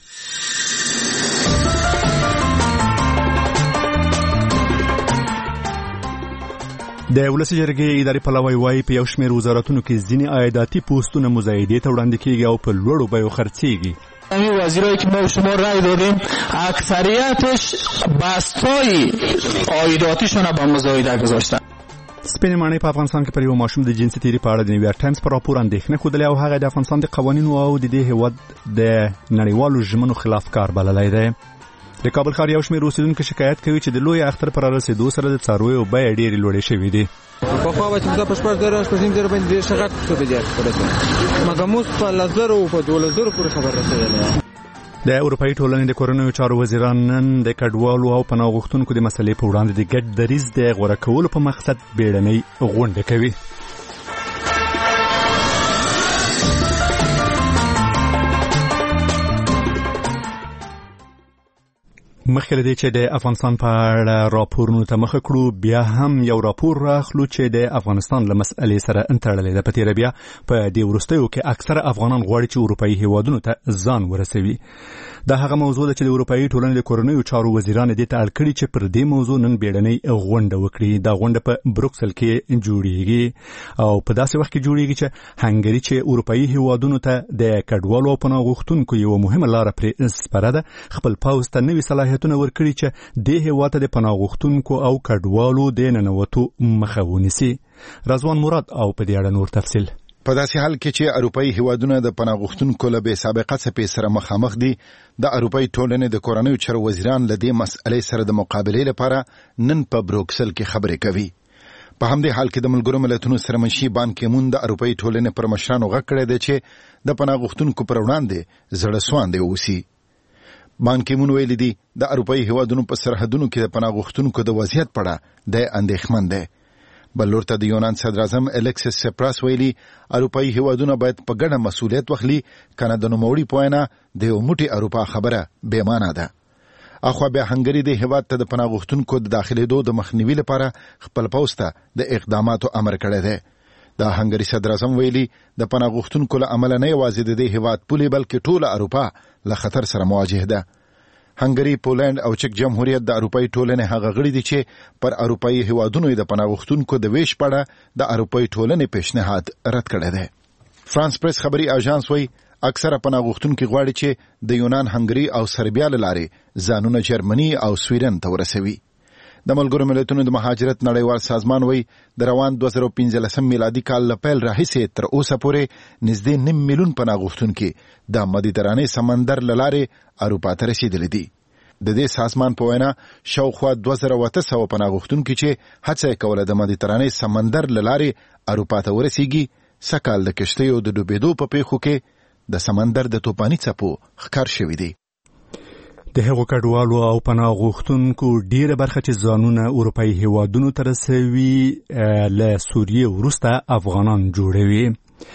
د ولسی جرګې اداري پلاوی وای په یو شمېر وزارتونو کې ځینې عایداتي پوسټونه مزایدې ته وړاندې کیږي او په لوړو بیو خرڅیږي. همین وزیرایی که ما و شما رای دادیم اکثریتش بستای عایداتیشون رو به مزایده گذاشتن. سپین معنی په افغانستان کې پر یو ماشوم د جنسي تیری په اړه د نیویارک ټایمز پر راپور اندېښنه ښودلې او هغه د افغانستان د قوانینو او د دې هیواد د نړیوالو ژمنو خلاف کار بللی دی. د کابل ښار یو شمېر اوسېدونکو شکایت کوي چې د لوی اختر پر رسېدو سره د څارویو بیې ډېرې لوړې شوې دي. پخوا به چې موږ په شپږ زره شپږ نیم زره باندې ډېر ښه غټ څه بجې خبره مګر اوس په 10,000 او په 12,000 پورې خبر رسېدلی. د اروپایي ټولنې د کورنیو چارو وزیران نن د کډوالو او پناه غوښتونکو د مسلې په وړاندې د ګډ دریځ د غوره کولو په مقصد بیړنۍ غونډه کوي. مخکې له دې چې د افغانستان په اړه راپورونو ته مخه کړو بیا هم یو راپور راخلو چې د افغانستان له مسئلې سره تړلی ده. په تېره بیا په دې وروستیو کې اکثره افغانان غواړي چې اروپایي هیوادونو ته ځان ورسوي. دا هغه موضوع ده چې د اروپایي ټولنې د کورنیو چارو وزیران دې ته اړ کړي چې پر دې موضوع نن بیړنۍ غونډه وکړي. دا غونډه په بروکسل کې جوړیږي او په داسې وخت کې جوړیږي چې هنګري چې اروپایي هیوادونو ته د کډوالو او پناه غوښتونکو یو مهمه لاره پرې سپاره ده خپل پوځ ته نوي صلاحیتونه ورکړي چې د هیواد د پناه غوښتونکو او کډوالو د ننوتو مخه ونیسي. رضوان مراد او په دې اړه نور تفصیل. په داسې حال کې چې اروپایي هیوادونه د پناه غوښتونکو له بې سابقه څپې سره مخامخ دي د اروپایي ټولنې د کورنیو چارو وزیران له دې مسئلې سره د مقابلې لپاره نن په بروکسل کې خبرې کوي. په همدې حال کې د ملګرو ملتونو سرمنشي بان کی مون د اروپایي ټولنې پر مشرانو غږ کړی دی چې د پناه غوښتونکو پر وړاندې زړه سواندې اوسي. بان کی مون ویلي دي د اروپایي هیوادونو په سرحدونو کې د پناه غوښتونکو د وضعیت په اړه د اندېښمن دی. بل لور ته د یونان صدر اعظم الیکسیس سپراس ویلي اروپایي هیوادونه باید په ګډه مسؤلیت واخلي کنه د نوموړي په وینا د یو موټی اروپا خبره بې معنی ده. اخوا بیا هنګري د هیواد ته د پناه غوښتونکو د داخلېدو د مخنیوي لپاره خپل پوځ ته د اقداماتو امر کړی دی. د هنګري صدر اعظم ویلي د پناه غوښتونکو له امله نه یوازې د دې هیواد پولې بلکې ټوله اروپا له خطر سره مواجه ده. هنګري، پولند او چک جمهوریت د اروپایي ټولنې هغه غړي دي چې پر اروپایي هیوادونو د پناه غوښتونکو د ویش په اړه د اروپایي ټولنې پیشنهاد رد کړی دی. فرانس پریس خبري اژانس وایي اکثره پناه غوښتونکي غواړي چې د یونان، هنګري او سربیا له لارې ځانونه جرمني او سویډن ته ورسوي. د ملګرو ملتونو د مهاجرت نړیوال سازمان وایي د روان 2015 میلادي کال له پیل راهیسې تر اوسه پورې نږدې 9 میلیون پناه غوښتونکي د مدیترانې سمندر له لارې اروپا ته رسېدلي دي. د دې سازمان په وینا شاوخوا 2800 پناه غوښتونکي چې هڅه کوله د مدیترانې سمندر له لارې اروپا ته ورسیږي سکهال د کشتیو د ډوبېدو په پیښو کې د سمندر د توپاني څپو ښکار شوي دي. د هغو کډوالو او پناه غوښتونکو ډیره برخه چې ځانونه اروپایي هیوادونو ته رسوي له سوریې وروسته افغانان جوړوي.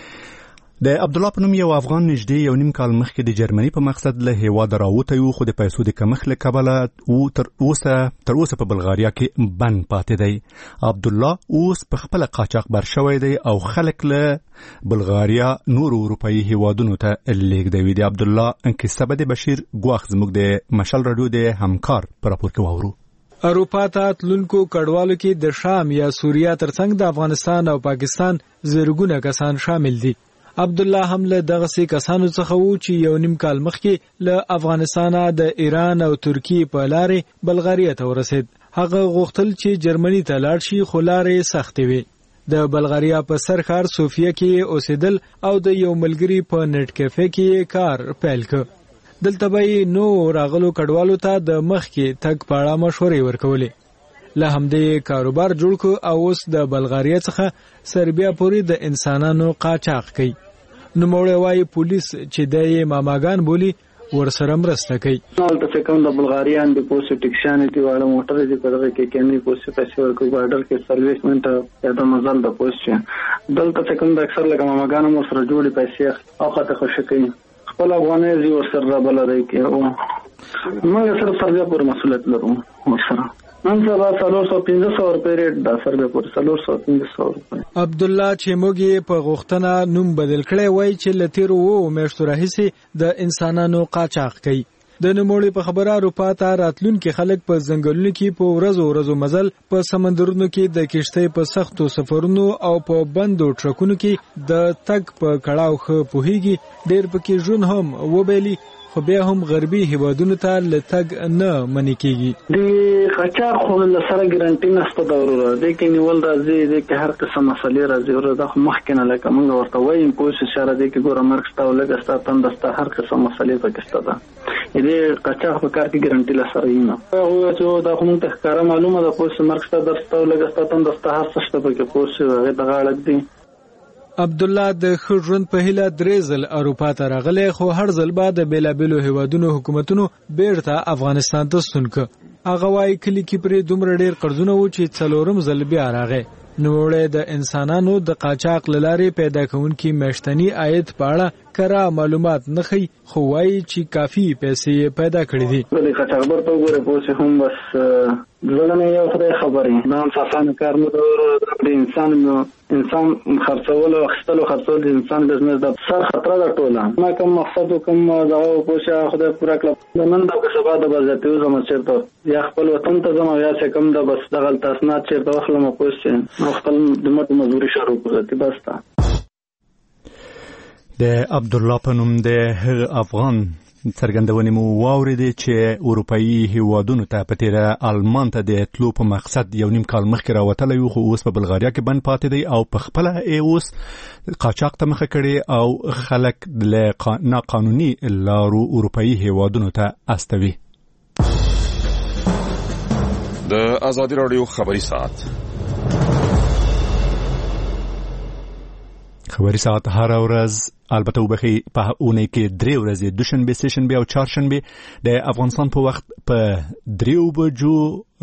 د عبدالله په نوم یو افغان نږدې یو نیم کال مخکې د جرمني په مقصد له هیواده راوتی و خو د پیسو د کمښت له کبله تر اوسه په بلغاریا کې بند پاتې دی. عبدالله اوس په خپله قاچاق بر شوی دی او خلک له بلغاریا نور اروپایي هیوادونو ته لیږدوي. د عبدالله انکسه به د بشیر ګواخ زموږ د مشل راډیو د همکار په راپور کې واورو. اروپا ته تلونکو کډوالو کې د شام یا سوریه ترڅنګ د افغانستان او پاکستان زرګونه کسان شامل دي. عبدالله هم له دغه سي کسانو څخه وو چې یو نیم کال مخکې له افغانستانه د ایران او ترکیې په لارې بلغاریا ته ورسید. هغه غوښتل چې جرمني ته لاړ شي خو لارې سختې وې. د بلغاریا په سرښار سوفیا کې اوسېدل او د یو ملګري په نت کیفې کې کار پیل کړ. دلته به نو راغلو کډوالو ته د مخ کې تګ په اړه مشورې ورکولې. له همدې کاروبار جوړ کو او اوس د بلغاریا څخه سربیا پورې د انسانانو قاچاق کوي. نو موږ وايي پولیس چې د ماماګان بولی ورسره مرسته کوي. نو تاسو کوم د بلغاریا د پوسټ ټیکشنټي والا موټر دې په دغه کې کمی پوسټ پیسې ورکوي بارډر کې سرویس منټ د مزل د پوسټ دلته کوم د اکثر لکه ماماګان سره جوړي پیسې او خاطر خوشی کوي. خپل افغاني ورسره بلدای کې او موږ سره سربیا پر مسؤلیت لرو ورسره نن سبا 415 روپۍ ریټ دا سربیا پر 415 روپۍ. عبدالله چې موږ په غوښتنه نوم بدل کړی وای چې لتیرو میاشتو راهیسې د انسانانو قاچاق کوي. د نوموړي په خبره اروپا ته راتلونکي خلک په ځنګلونو کې په ورځو مزل په سمندرونو کې د کشتۍ په سختو سفرونو او په بندو ټرکونو کې د تګ په کړهو ښه پوهیږي. ډېر پکې ژوند هم وبېلي خو بیا هم غربي هیوادونو ته لتګ نه منې کېږي. د قاچاق خو له سره ګارانټي نشته دا وروره دی کې نیول راځي دی کې هر قسم مسلې راځي وروره دا خو مخکې نه لکه موږ ورته وایو پوه اشاره دی کې ګوره مرګ شته او لږ ستا تنده شته هر قسم مسلې پکې شته ده. دې قاچاق په کار کې ګارانټي له سره یې نه هغه چې دا خو موږ ته ښکاره معلومه ده پوه مرګ شته درسته او لږ ستا تنده شته هر څه شته پکې پوه هغې ته غاړک دی. عبدالله د ښه ژوند په هیله 3 ځل اروپا ته راغلی خو هر ځل به د بیلابیلو هیوادونو حکومتونو بیرته افغانستان ته ستون که. هغه وایي کلي کې پرې دومره ډېر قرضونه و چې 4م ځل بیا راغی. نوموړی د انسانانو د قاچاق له لارې پیدا کوونکي میاشتني عاید په اړه کره معلومات نه ښیي خو وایي چې کافي پیسې پیدا کړي دي. د قاچاقبر ته وګوره پوه هم بس زړه نه یو خدای خبرې دا هم اسانه کار نه د انسان خرڅول او اخیستلو خرڅول د انسان بزنس د سر خطر ده ټوله. ما کوم مقصد کوم دغه پوښه خدای پوره کړ نن د سبا د بازاتیو زما چیرته یا خپل وطن ته زما یا څه کم د بس دغه تاسنات چیرته وخلم پوښه خپل د مټ مزوري شروع کړه بس تا. د عبدالله په نوم د افغان څرګندونې مو واورېدې چې اروپایي هیوادونو ته په تیره آلمان ته د تلو په مقصد 1.5 کال مخکې راوتلی و خو اوس په بلغاریا کې بند پاتې دی او په خپله اوس قاچاق ته مخه کړې او خلک له ناقانوني لارو اروپایي هیوادونو ته استوي. د ازادي راډیو خبري ساعت هر ورځ البته وبخي په اونۍ کې 3 ورځې دوشنبه سهشنبه او چهارشنبه د افغانستان په وخت په 3 بجو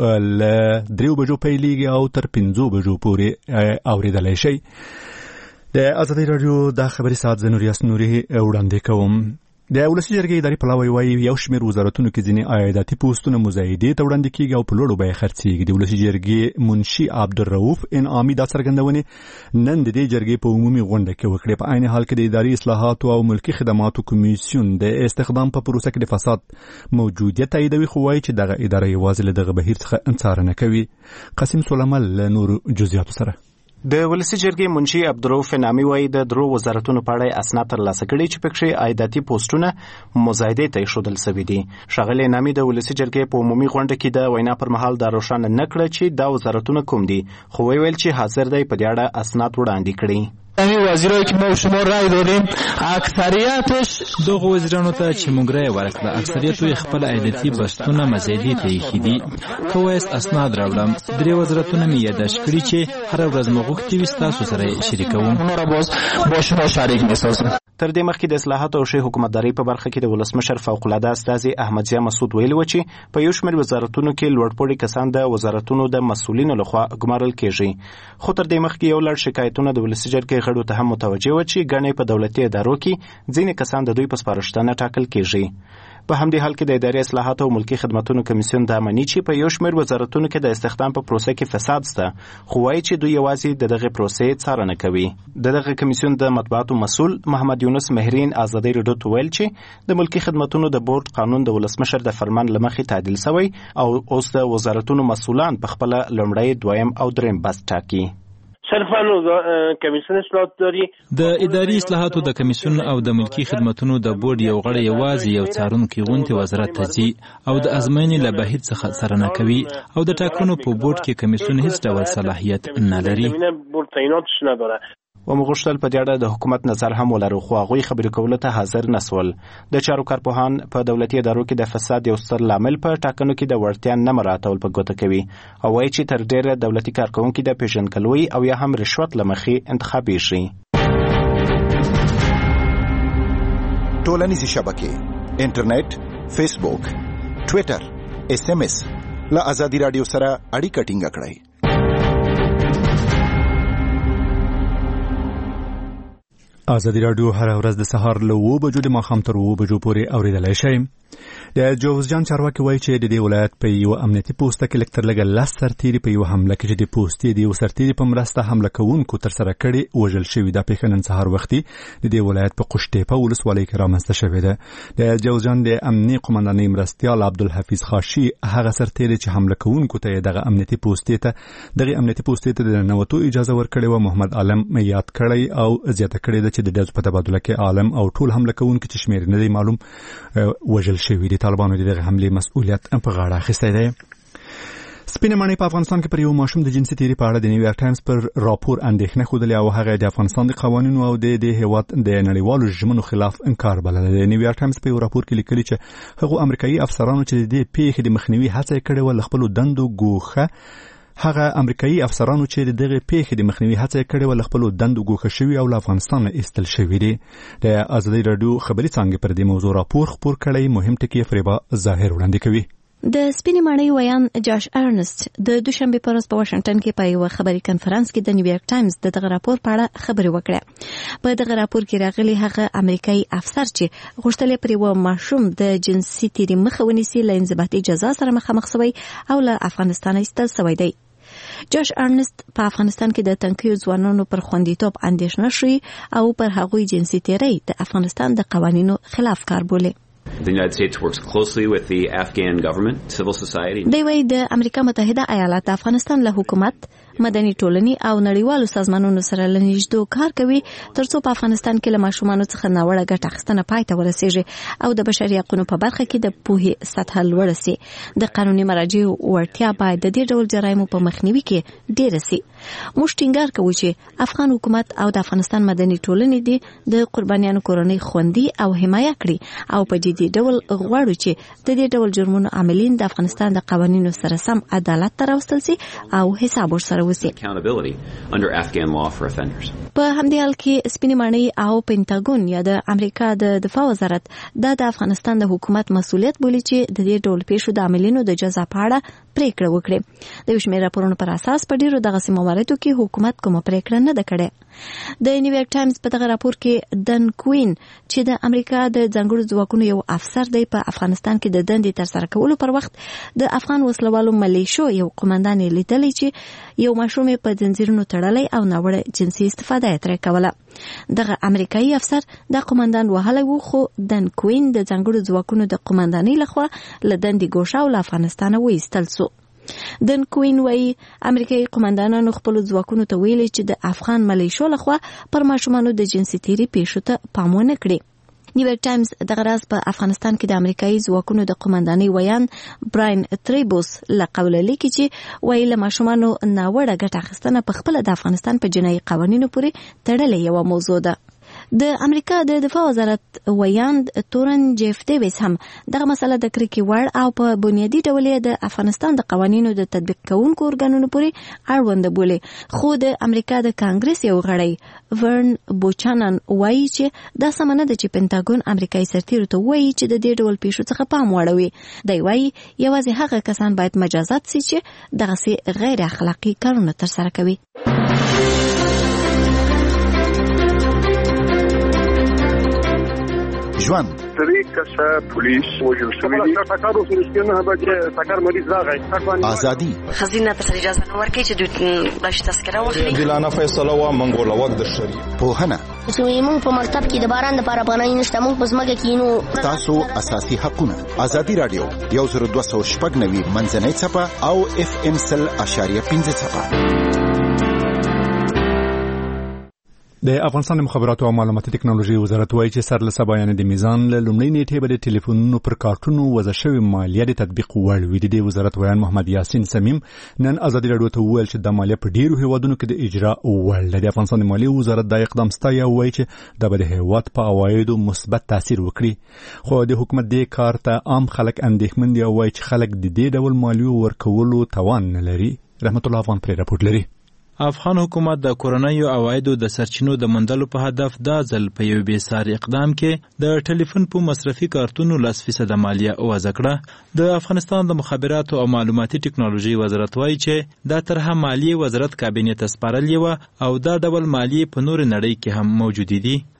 پیلېږي او تر 5 بجو پورې اوریدلای شي. د ازادي راډیو د خبري ساعت زنوریاس نوري وړاندې کوم. د ولسی جرګې اداري پلاوی وایي یو شمېر وزارتونو کې ځینې عایداتي پوسټونه مزایدې ته وړاندې کیږي او په لوړو بیه خرڅېږي. د ولسی جرګې منشي عبدالرؤف انعامي دا څرګندونې نن د دې جرګې په عمومي غونډه کې وکړې. په عین حال کې د اداري اصلاحاتو او ملکي خدماتو کمیسیون د استخدام په پروسه کې د فساد موجودیت تاییدوي خو وایي چې دغه اداره یوازې له دغه بهیر څخه څارنه کوي. قاسم سلیمان له نورو جزئیاتو سره. د ولسی جرګې منشي عبدالرؤف نامی وایي د درو وزارتونو په اړه اسناد ترلاسه کړي چې پکې عایداتي پوسټونه مزایدې ته ایښودل شوي دي. ښاغلی نامی د ولسی جرګې په عمومي غونډه کې د وینا پر مهال دا روښانه نه کړه چې دا وزارتونه کوم دي خو ویل چې حاضر دی په دې اړه اسناد وړاندې کړي. همین وزیرایی که ما و شما رای دادیم اکثریتش دغه وزیرانو ته چې موږ رای ورکړه اکثریت یې خپل عایداتي بستونه مزایدې ته ایښي دي. که وایست اسناد راوړم 3 وزارتونه مې یادداشت کړي چې هر ورځ مو غوښتي وي ستاسو سره یې شریکوم. اونا را باز با شما شریک می‌سازم. تر دې مخکې د اصلاحاتو او ښې حکومتدارۍ په برخه کې د ولسمشر فوق العاده استازي احمدضیاء مسعود ویلي و چې په یو شمېر وزارتونو کې لوړپوړي کسان د وزارتونو د مسؤلینو لخوا ګمارل کېږي. خو تر دې مخکې یو لړ شکایتونه د ولسي جرګې غړو ته هم متوجه و چې ګڼې په دولتي ادارو کې ځینې کسان د دوی په سپارښتنه ټاکل کېږي. په همدې حال کې د اداري اصلاحاتو او ملکي خدماتو کمیسیون دا مني چې په یو شمېر وزارتونو کې د استخدام په پروسه کې فساد شته خو وایي چې دوی یوازې د دغه پروسې څارنه کوي. دغه کمیسیون د مطبوعاتو مسؤل محمد یونس مهرین ازادي راډیو ته ویل چې د ملکي خدماتو د بورډ قانون د ولسمشر د فرمان له مخې تعدیل شوی او اوس د وزارتونو مسؤلان په خپل لومړی دویم او دریم بست ټاکي. صرفا کمیسیون اصلاحات داری د اداري اصلاحاتو د کمیسیون او د ملکي خدماتو د بورډ یو غړی یوازې یو څارونکي غونډې وزارت ته ځي او د ازموینې له بهیر څخه څارنه کوي او د ټاکنو په بورډ کې کمیسیون هیڅ ډول صلاحیت نه لري. و مغشتل په دې اړه د حکومت نظر هم ولرو خو هغوی خبرې کولو ته حاضر نسول. د چارو کارپوهان په دولتي ادارو کې د فساد یو ستر لامل په ټاکنو کې د وړتیا نه مراعاتول په ګوته کوي او وایي چې تر ډیره دولتي کارکوونکي د پیژندګلوۍ او یا هم رشوت له مخې انتخابېږي. ټولنیزې شبکې انټرنیټ، فیسبوک، ټویټر، SMS له ازادي راډیو سره اړیکه ټینګه کړئ. ازادي رادیو هر ورځ د سهار له 9 بجو د ماښام تر 9 بجو پورې اوریدلای شئ. د جوزجان چارواکي وایي چې د دې ولایت په یو امنیتي پوسټه کې لکتر لګ لاس سرتيري په یو حمله کې د پوسټې د یو سرتيري په مرسته حمله کوونکو تر سره کړي وژل شوی د پیښنن سهار وختي د دې ولایت په قشتېپه ولسوالۍ کې رامنځته شوې ده. د جوزجان د امنیتي قومندانۍ مرستيال عبدالحفیظ خاشي هغه سرتيري چې حمله کوونکو ته دغه امنیتي پوسټې ته د نوتو اجازه ورکړې و محمد عالم یاد کړی او زیاته کړې ده چې د دې په تبادله کې عالم او ټول حمله کوونکو چې شمیر نه دی معلوم وژل شوی دي. طالبانو دغه حمله مسؤلیت په غاړه اخیستی دی. سپینې ماڼۍ په افغانستان کې پر یو ماشوم د جنسي تیري په اړه د نیویارک ټایمز پر راپور اندېښنه ښودلې او هغه د افغانستان د قوانینو او د هیواد د نړیوالو ژمنو خلاف انکار بللی دی. نیویارک ټایمز په یو راپور کې لیکلي چې هغو امریکایي افسرانو چې د دې پیښې د مخنیوي هڅه یې کړې وه له خپلو دندو هغه امریکایي افسرانو چې دغه پیښې د مخنیوي هڅه یې کړې وه له خپلو دندو ګوښه شوي او له افغانستان نه ایستل شوي دي. د ازادي راډیو خبري څانګې پر دې موضوع راپور خپور کړی. مهم ټکي فریبا ظاهر وړاندې کوي. د سپینې ماڼۍ ویان جاش ارنست د دوشنبه پر ورځ په واشنگټن کې په یو خبري کنفرانس کې د نیویارک ټایمز دغه راپور په اړه خبري وکړه. په دغه راپور کې راغلي هغه امریکایي افسر چې غوښتل پر یو ماشوم د جنسي تیري مخه ونیسي له انضباطي جزا سره مخامخ شوی او له افغانستان ایستل شوی دی. جاش ارنست په افغانستان کې د تنکیو ځوانانو پر خوندیتوب اندېښنه شوی او پر هغوی جنسي تیري د افغانستان د قوانینو خلاف کار بولي. The United States works closely with the Afghan government, civil society. دی وایي د امریکا متحده ایالات د افغانستان له حکومت، مدني ټولنې او نړیوالو سازمانونو سره له نږدې کار کوي ترڅو په افغانستان کې له ماشومانو څخه ناوړه ګټه اخیستنه پای ته ورسیږي او د بشري حقوقو په برخه کې د پوهې سطح لوړه سي. د قانوني مراجعو وړتیا باید د دې ډول جرایمو په مخنیوي کې ډېره سي. موږ ټینګار کوو چې افغان حکومت او د افغانستان مدني ټولنې د قربانیانو کورنۍ خوندي او حمایه کړي او په جدي ډول غواړو چې د دې ډول جرمونو عاملین د افغانستان د قوانینو سره سم عدالت ته راوستل سي او حساب ورسره وسي. په همدې حال کې سپینې ماڼۍ او پینټاګون یا د امریکا د دفاع وزارت د افغانستان د حکومت مسؤلیت بولي چې د دې ډول پیښو د عاملینو د جزا په اړه پریکړه وکړي. د شمېر راپورونو پر اساس په ډیرو دغه مواردو کې حکومت کومه پریکړه نه ده کړې. د نیویارک ټایمز په دغه راپور کې دن کوین چې د امریکا د ځانګړو ځواکونو یو افسر دی په افغانستان کې د دندې ترسره کولو پر وخت د افغان وسلوالو ملیشو یو قومندان لیدلی چې یو ماشوم په زنجیرونو تړلی او ناوړه جنسي استفاده یې ترې کوله. دغه امریکایي افسر د قومندان وهلی و خو دن کوین د ځانګړو ځواکونو د قومندانۍ لخوا له دندې ګوښه او له افغانستانه وایستل سو. دن کوین وایي امریکایي قومندانانو خپلو ځواکونو ته ویلي چې د افغان ملیشو لخوا پر ماشومانو د جنسي تیري پیښو ته پام ونه کړي. نیویارک ټایمز دغه راز په افغانستان کې د امریکایي ځواکونو د قومندانۍ ویان براین تریبوس له قوله لیکي چې وایي له ماشومانو ناوړه ګټه اخیستنه په خپله د افغانستان په جنایي قوانینو پورې تړلې یوه موضوع ده. د امریکا د دفاع وزارت ویاند تورن جیف دیویس هم دغه مسله د کرکې وړ او په بنیادي ډول د افغانستان د قوانینو د تطبیق کوونکو ارګانونو پورې اړوند بولي. خو د امریکا د کانګرس یو غړی ورن بوچانن وایي چې دا سم نه ده چې پینټاګون امریکایي سرتیرو ته وایي چې د دې ډول پیښو څخه پام واړوي. دی وایي یوازې هغه کسان باید مجازات سي چې دغسې غیر اخلاقي کارونه ترسره کوي. ژوند درې کسه پولیس وژل شوي دي. ټکر وشو چې نه بچي ټکر مریض راغی. ازادي خزینه په اجازه نه ورکړي چې دوی بش تذکره واخلي. دلانه فیصله وا منګول وخت د شری پوهنه چې موږ په مکتب کې د باران لپاره پناه نشته موږ په ځمکه کې نو تاسو اساسي حقونه. ازادي رادیو 102.9 منځنۍ صفه او FM 100.5 صفه. د افغانستان د مخابراتو او معلوماتي ټکنالوژي وزارت وایي چې سر له سبا یعنې د میزان له لومړۍ نیټې به د ټلیفونونو پر کارتونو وضع شوې مالیه د تطبیق وړ وي. د وزارت ویان محمد یاسین سمیم نن ازادي راډیو ته وویل چې د مالیه په ډیرو هیوادونو کې د اجرا وړ ده. د افغانستان د مالیې وزارت دا اقدام ستایي او وایي چې دا به د هیواد په عوایدو مثبت تاثیر وکړي. خو د حکومت دې کار ته عام خلک اندېښمن دي او وایي چې خلک د دې ډول مالیو ورکولو توان نه لري. رحمت الله افغان پرې راپورټ لري. افغان حکومت د کورنیو عوایدو د سرچینو د موندلو په هدف دا ځل په یو بېساري اقدام کې د ټلیفون په مصرفي کارتونو 10% مالیه وضع کړه. د افغانستان د مخابراتو او معلوماتي ټکنالوژي وزارت وایي چې دا طرحه مالیې وزارت کابینې ته سپارلې وه او دا ډول مالیې په نور نړۍ کې هم موجودې دي.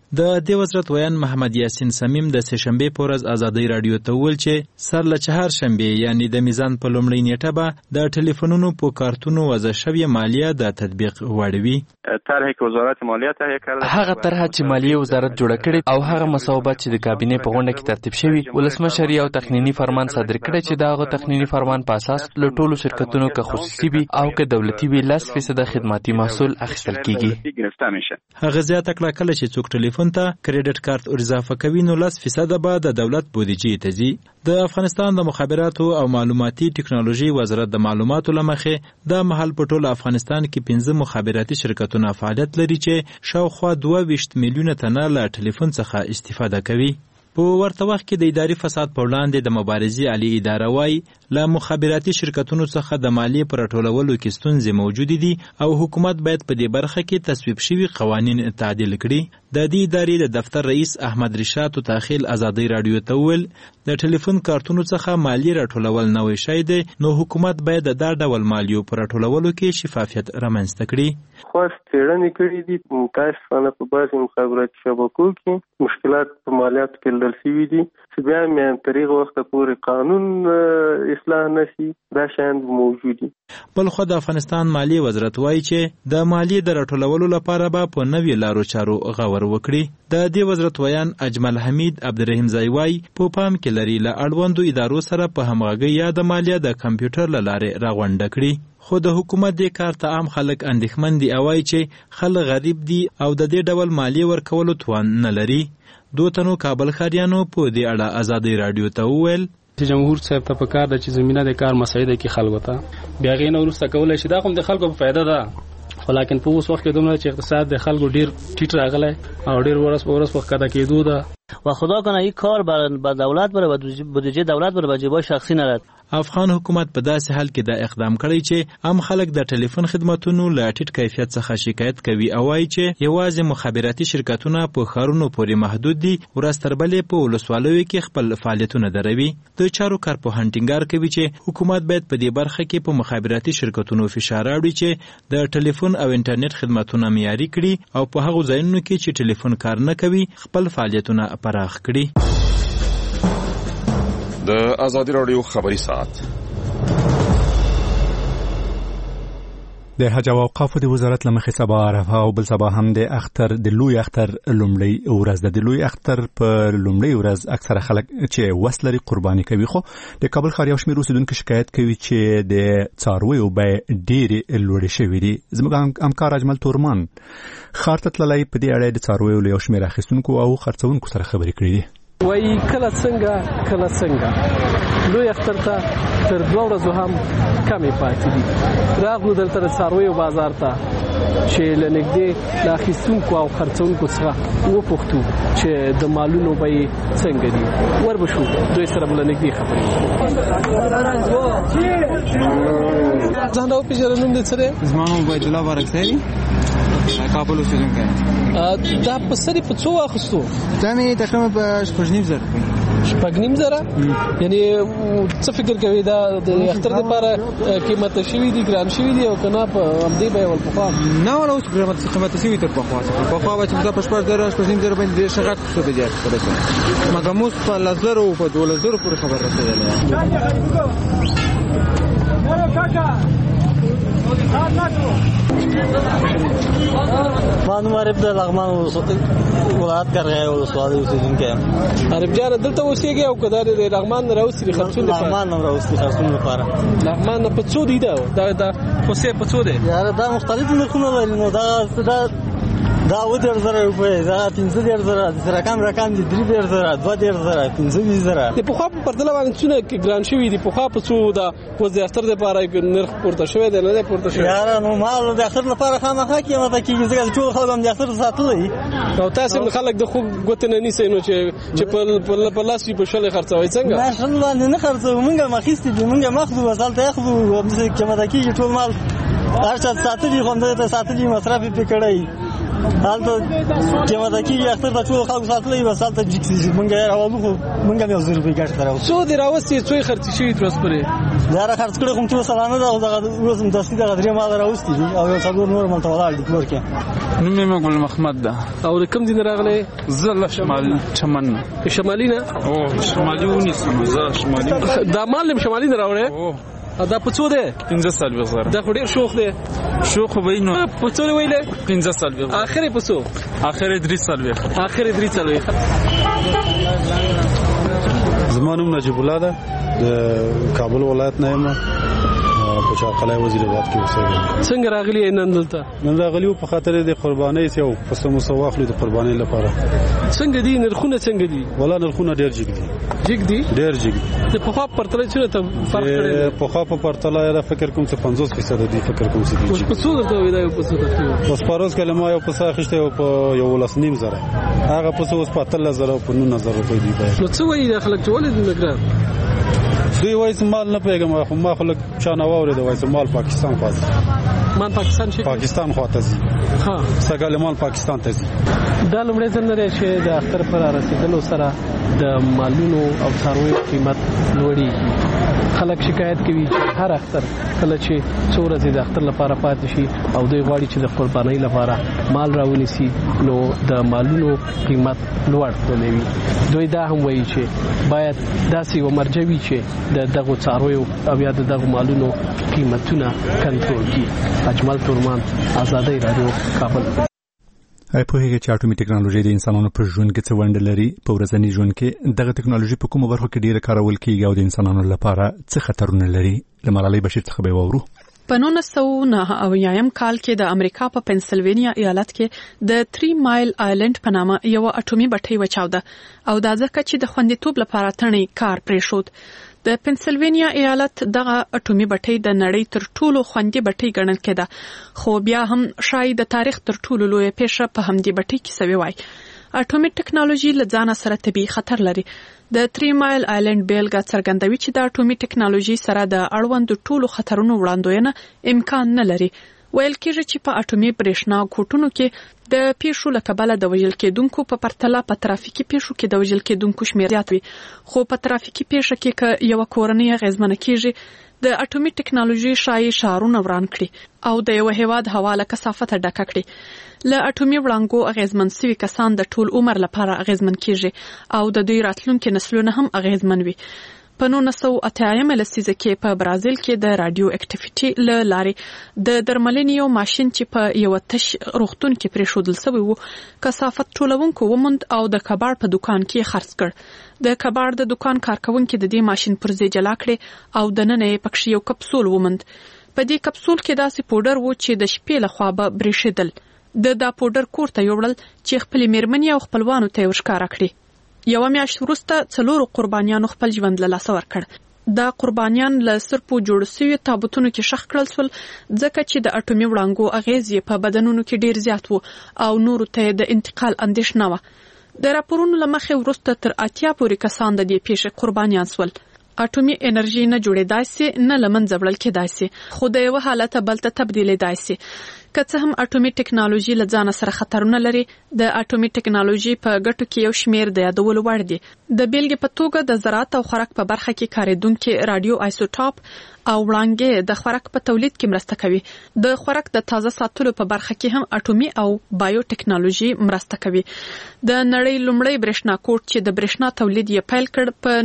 د دې وزارت ویان محمد یاسین سمیم د سهشنبه په ورځ ازادي رادیو ته ویل چې سر له چهارشنبه یعنی د میزان په لومړۍ نیټه به د ټلیفونونو په کارتونو وضع شوی مالیه د تطبیق وړوي. طرحی که وزارت مالیه تهیه کړه، هغه طرحه چې مالیه وزارت جوړ کړي او هغه مصوبات چې د کابینې په غونډه کې ترتیب شوی، ولسمشر یو تقنینی فرمان صادر کړی چې دا غو تقنینی فرمان په اساس له ټولو شرکتونو که خصوصي وي او که دولتي وي 10% خدماتي محصول اخیستل کیږي. هغه زیاته کړه کله چې څوک ټلیفون ته کریډټ کارت اضافه کوي نو 10% به د دولت بودیجې ته ځي. د افغانستان د مخابراتو او معلوماتي ټکنالوژي وزارت د معلوماتو لمخې د محل په ټول افغانستان کې 15 مخابراتي شرکتونه فعالیت لري چې شاوخوا 22 میلیونه تنه له ټلیفون څخه استفاده کوي. په ورته وخت کې د اداري فساد په وړاندې د مبارزې عالی اداره وايي له مخابراتي شرکتونو څخه د مالیې پر ټولولو کې ستونزې موجود دي او حکومت باید په دې برخه کې تصویب شوي قوانین تعدیل کړي. د دې ادارې د دفتر رئیس احمد رشاد تاخیل ازادي رادیو ته ویل د ټلیفون کارتونو څخه مالیې راټولول نوې شی دی، نو حکومت باید د دا ډول مالیو پر ټولولو کې شفافیت رامنځته کړي. خو څېړنې کړي دي متاسفانه په بعضې مخابراتي شبکو کې مشکلات په مالیاتو کې لیدل شوي دي چې بیا هم تر هغه وخته پورې قانون اصلاح نشي، دا شیان موجود دي. بلخو د افغانستان مالیې وزارت وایي چې د مالیې د راټولولو لپاره به په نوي لارو چارو غور وکړي. د دې وزارت ویان اجمل حمید عبدالرحیم زایوای په پام کې لري له اړوندو ادارو سره په همغږۍ یا د مالیه د کمپیوټر له لارې راغونډه کړي. خو د حکومت دې کار ته عام خلک اندېښمن دي او وایي چې خلک غریب دي او د دې ډول مالیې ورکولو توان نه لري. دوه تنو کابل ښاریانو په دې اړه ازادي رادیو ته وویل چې جمهور صاحب ته پکار د چې زمينه د کار مسایده کې خلکو ته بیا غینه ورسته کولای شي دا کوم د خلکو په فائدہ ده، ولیکن په اوس وخت کې دومره چې اقتصاد د خلکو ډیر ټیټ راغلی او ډیر ورځ په کده کېدو ده و خدا کنه این کار بر دولت بره و بودجه دولت بره و جیبای شخصی نرد. افغان حکومت په داسې حال کې د اقدام کړی چې عام خلک د ټلیفون خدماتونو له ټیټ کیفیت څخه شکایت کوي او وايي چې یوازې مخابراتي شرکتونه په ښارونو پورې محدود دي، ورځ تر بلې په ولسوالیو کې خپل فعالیتونه دروي. د چارو کارپوهان ټینګار کوي چې حکومت باید په دې برخه کې په مخابراتي شرکتونو فشار راوړي چې د ټلیفون او انټرنیټ خدماتونه معیاري کړي او په هغو ځایونو کې چې ټلیفون کار نه کوي خپل فعالیتونه پراخ کړي. د ازادي رادیو خبري ساعت د حج او اوقافو د وزارت لمخې سبا عرفه او بل سبا هم د اختر د لوی اختر لومړی ورځ د لوی اختر په لومړی ورځ اکثره خلک چې وسلري قرباني کوي. خو د کابل ښار یو شمېر اوسیدونکو شکایت کوي چې د څارویو بیې ډېرې لوړې شوې دي. زموږ همکار اجمل تورمان ښار ته تللی په دې اړه د څارویو له یو شمېر اخیستونکو او خرڅونکو سره خبرې کړې دي. وای کله څنګه لوی اختر ته تر 2 ورځې هم کمې پاتې دي. راغلو دلته د څارویو بازار ته چې لنګدې لا اخیستونکو او خرڅونکو څخه وپوښتو چې د مالونو بیې څنګه دي. وربشو دوی سره لنګدې خبرې. ځان او پیژنې نوم دې څه دی؟ زما نوم عبید الله بارکسری کابل اوسیدونکی. دا په سری په څو اخستو؟ دا مې تقریبا په 9.5 زره. یعنی څه فکر کوي دا د اختر لپاره قیمت شوی دي ګران شوی دي او کنه په امدی به ول په نه ولا اوس قیمت شوی تر په خوا چې دا په 9.5 زره باندې شغات څه دی جوړ مګر موږ په 1000 او په 2000 پورې خبر رسېدل. مانو عرب د لغمان ولایت کرغه ولسوالۍ اوسیدونکی. عرب جان دلته اوسېږي او کدا د لغمان راوستي خرڅول لپاره لغمان راوستي خرڅول لپاره لغمان په څو دی دا خوسه په څو دی؟ یاره دا مختلف نرخونه لري. نو دا و 1.5 روپۍ، دا 15 زره، د رقم دي 3 زره، 2 زره، 15 زره. د په خوا په پردله باندې څونه کې ګران شوی دي. په خوا په څو دا وځ د اختر لپاره نرخ پورته شوی دی نه پورته شوی؟ یاره نو مال د اختر لپاره خامخا قیمت کېږي ځکه ټول خلک هم د اختر ساتلي. او تاسو خلک د خو ګوت نه نیسئ نو چې په لاس په شل خرڅوي څنګه؟ ماشاءالله نه خرڅو مونږه مخېستې دي مونږه مخزو وسالته اخذو قیمت کېږي ټول مال هرڅه ساتلي خو نه ساتلي مصرف په کړی حالته قیمت کېږي اختر د ټول خلک ساتلي وسالته جکسي مونږه راوځو مونږه یو 0 روپۍ ګټ تراو څو دی راوستي څو خرڅ شي تر اوسه پرې دا را خرڅ کړو کوم څه سلانه دا اوس هم داسې دا غدري مال راوستي دي او یو څلور نور مال ته ولاړ دي کور کې نوم یې ګل محمد ده. او د کوم ځای راغلی؟ زه له شمال چمن نه. شمالي نه؟ او شمالي ونیسم زه شمالي. دا مال شمالي نه راوړی؟ دا په څو دی؟ 15,000. دا خو ډېر شوخ دی. شوخ خو به وي نو. په څو دی ویلی؟ 15,000. آخر یې په څو؟ آخر یې 3,000. آخر یې 3,000. زما نوم نجیب الله ده، د کابل ولایت نه یم، په چاقلای وزیراباد کې اوسېږم. څنګه راغلی یې نن دلته؟ نن راغلی وو په خاطر د قربانۍ یو پسه موسه واخلو د قربانۍ لپاره. څنګه دي نرخونه څنګه دي؟ ولا نرخونه ډېر جګ دي. جګ دي؟ ډېر جګ دي. د پخوا په پرتله څه ته فرق کړی؟ پخوا په پرتله یې فکر کوم چې 50% دي، فکر کوم چې دي. په څو درته وای دا یو پسه ته؟ اوس پاروز کلمه یو پسه اخیسته او په 1.5 هغه پسه اوس په 13,000 او په 9,000 روپۍ دی. نو څه وایي د خلک چې ولې دې ګران؟ دوی وایي چې مال نه پیګم، خو ما خلک چانه واوري د وایي چې مال پاکستان خواځي. مان پاکستان شي؟ پاکستان خواته ځي. ها سګال مال پاکستان ته ځي. دا لومړی ځل نه دی چې د اختر پر رسیدلو سره د مالونو او څارویو قیمت لوړیږي. خلک شکایت کوي چې هر اختر کله چې څو ورځې د اختر لپاره پاتې شي او دوی غواړي چې د قربانۍ لپاره مال راونیسي، نو د مالونو قیمت لوړ کړي. دوی دا هم وایي چې باید داسې یو مرجع وي چې د دغو څارویو او یا د دغو مالونو قیمتونه کنټرول کړي. اجمل تورمان، آزادۍ رادیو، کابل. په هغه چې اټومي ټکنالوژي د انسانانو په ژوند کې څه ونډه لري، په ورځني ژوند کې دغه ټکنالوژي په کومو برخو کې ډیره کارول کیږي او د انسانانو لپاره څه خطرونه لري؟ له ملالۍ بشیر څخه به وورو. په 1999 کال کې د امریکا په پنسلوینیا ایالت کې د 3 مایل آیلند په نامه یو اټومي بټۍ وچاوده او دا ځکه چې د خوندیتوب لپاره تڼۍ کار پرې شود. د پنسلوینیا ایالت دغه اټومي بټۍ د نړۍ تر ټولو خوندي بټۍ ګڼل کېده، خو بیا هم شاید د تاریخ تر ټولو لویه پیښه په همدې بټۍ کې سوي وای. اټومي ټکنالوژي له ځان سره طبي خطر لري. د 3 مایل آیلند بیلګه څرګندوي چې د اټومي ټکنالوژي سره د اړوند ټولو خطرونو وړاندوینه امکان نه لري. ویل کېږي چې په اټومي برېښنا کوټونو کې د پیښو له کبله د وژل کېدونکو په پرتله په ترافیکي پیښو کې د وژل کېدونکو شمېر زیات وي، خو په ترافیکي پیښه کې که یو کورنۍ اغېزمنه کېږي د اټومي ټکنالوژي شایي شهرونه وران کړي او د یو هیواد هوا له کثافته ډکه کړي. له اټومي وړانګو اغېزمن سوي کسان د ټول عمر لپاره اغېزمن کېږي او د دوی راتلونکي نسلونه هم اغېزمن وي. په 1988 لسیزه کې په برازیل کې د رادیو اکټیویټي له لارې د درملنې یو ماشين چې په یو تش روغتون کې پرېښودل شوی وو کثافت ټولونکو وموند او د کباړ په دکان کې خرڅ کړ. د کباړ د دکان کارکونکو د دې ماشين پرځې جلا کړي او د نن یې پکښې یو کپسول وموند. په دې کپسول کې داسې پودر وو چې د شپې لخوا به برېښېدل. دا پودر کور ته یوړل چې خپل میرمنې او خپلوانو ته ورښکاره کړي. یو میاشت وروسته 4 قربانیانو خپل ژوند له لاسه ورکړ. دا قربانیان له سرپو جوړ شوي تابوتونو کې ښخ کړل شول ځکه چې د اټومي وړانګو اغېز یې په بدنونو کې ډیر زیات وو او نورو ته د انتقال اندېښنه وه. د راپورونو له مخې وروسته تر 80 پورې کسان د دې پیښې قربانیان شول. اټومي انرژي نه جوړېدای سي نه له منځه وړل کېدای سي، خو د یو حالت بل ته تبدیلېدای سي. که څه هم اټومي ټکنالوژي له ځان سره خطرونه لري، د اټومي ټکنالوژي په ګټو کې یو شمېر د یادولو وړ دي. د بیلګې په توګه د زراعت او خوراک په برخه کې کارېدونکي رادیو آیسوټاپ او وړانګې د خوراک په تولید کې مرسته کوي. د خوراک د تازه ساتلو په برخه کې هم اټومي او بایو ټکنالوژي مرسته کوي. د نړۍ لومړی برېښنا کوټ چې د برېښنا تولید یې پیل کړ په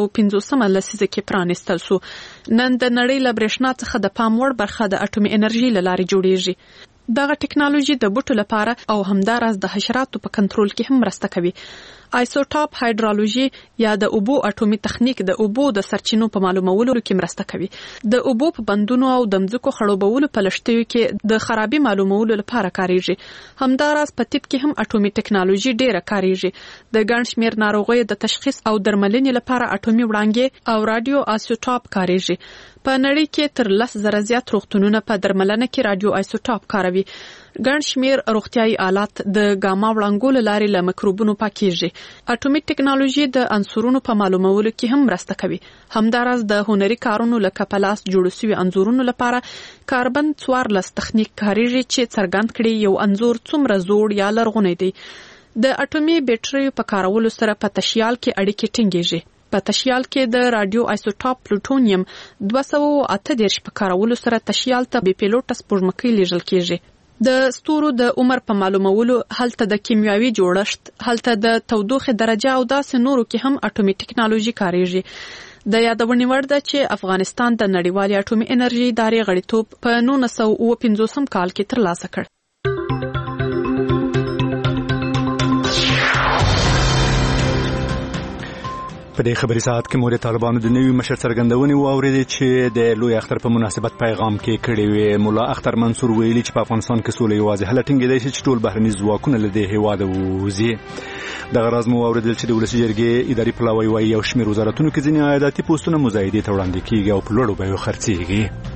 1950 لسیزه کې پرانیستل شو. نن د نړۍ له برېښنا څخه د پام وړ برخه د اټومي انرژي له لارې جوړیږي. دغه ټکنالوژي د بوټو لپاره او همداراز د حشراتو په کنټرول کې هم مرسته کوي. آیسوټاپ هایدرولوژي یا د اوبو اټومي تخنیک د اوبو د سرچینو په معلومولو کې مرسته کوي. د اوبو په بندونو او د ځمکو خړوبولو په لښتیو کې د خرابي معلومولو لپاره کاریږي. همداراز په طب کې هم اټومي ټکنالوژي ډیره کاریږي. د ګڼ شمېر ناروغیو د تشخیص او درملنې لپاره اټومي وړانګې او رادیو آیسوټاپ کاریږي. په نړۍ کې تر 10,000 زیات روغتونونه په درملنه کې رادیو آیسوټاپ کاروي. ګڼ شمېر روغتیايي آلات د ګاما وړانګو له لارې له میکروبونو پاکيږي. اټومي ټکنالوژي د عنصرونو په معلومولو کې هم مرسته کوي. همداراز د هنري کارونو لکه پلاس جوړ شوي انځورونو لپاره کاربن 14 تخنیک کاریږي چې څرګند کړي یو انځور څومره زوړ یا لرغونی دی. د اټومي بیټریو په کارولو سره په تشیال کې اړیکې ټینګېږي. په تشیال کې د رادیو آیسوټاپ پلوټونیم 238 په کارولو سره تشیال ته بې پیلوټه سپوږمکۍ لیږل کېږي. د ستورو د عمر په معلومولو، هلته د کیمیاوي جوړښت، هلته د تودوخې درجه او داسې نورو کې هم اټومي ټکنالوژي کاریږي. د یادونې وړ ده چې افغانستان د نړیوالې اټومي انرژي ادارې غړیتوب په 1950 کال کې ترلاسه کړ. په دې خبري ساعت کې مور طالبانو د نوي مشر څرګندونې واورېدې چې د لوی اختر په مناسبت پیغام کې کړی وي. مولا اختر منصور ویلي چې په افغانستان کې سوله یوازې هله ټینګېدای شي چې ټول بهرني ځواکونه له دې هېواده ووځي. دغه راز مو واورېدل چې د ولسي جرګې اداري پلاوی وایي یو شمېر وزارتونو کې ځینې عایداتي پوسټونه مزایدې ته وړاندې کېږي او په لوړو بیو خرڅېږي.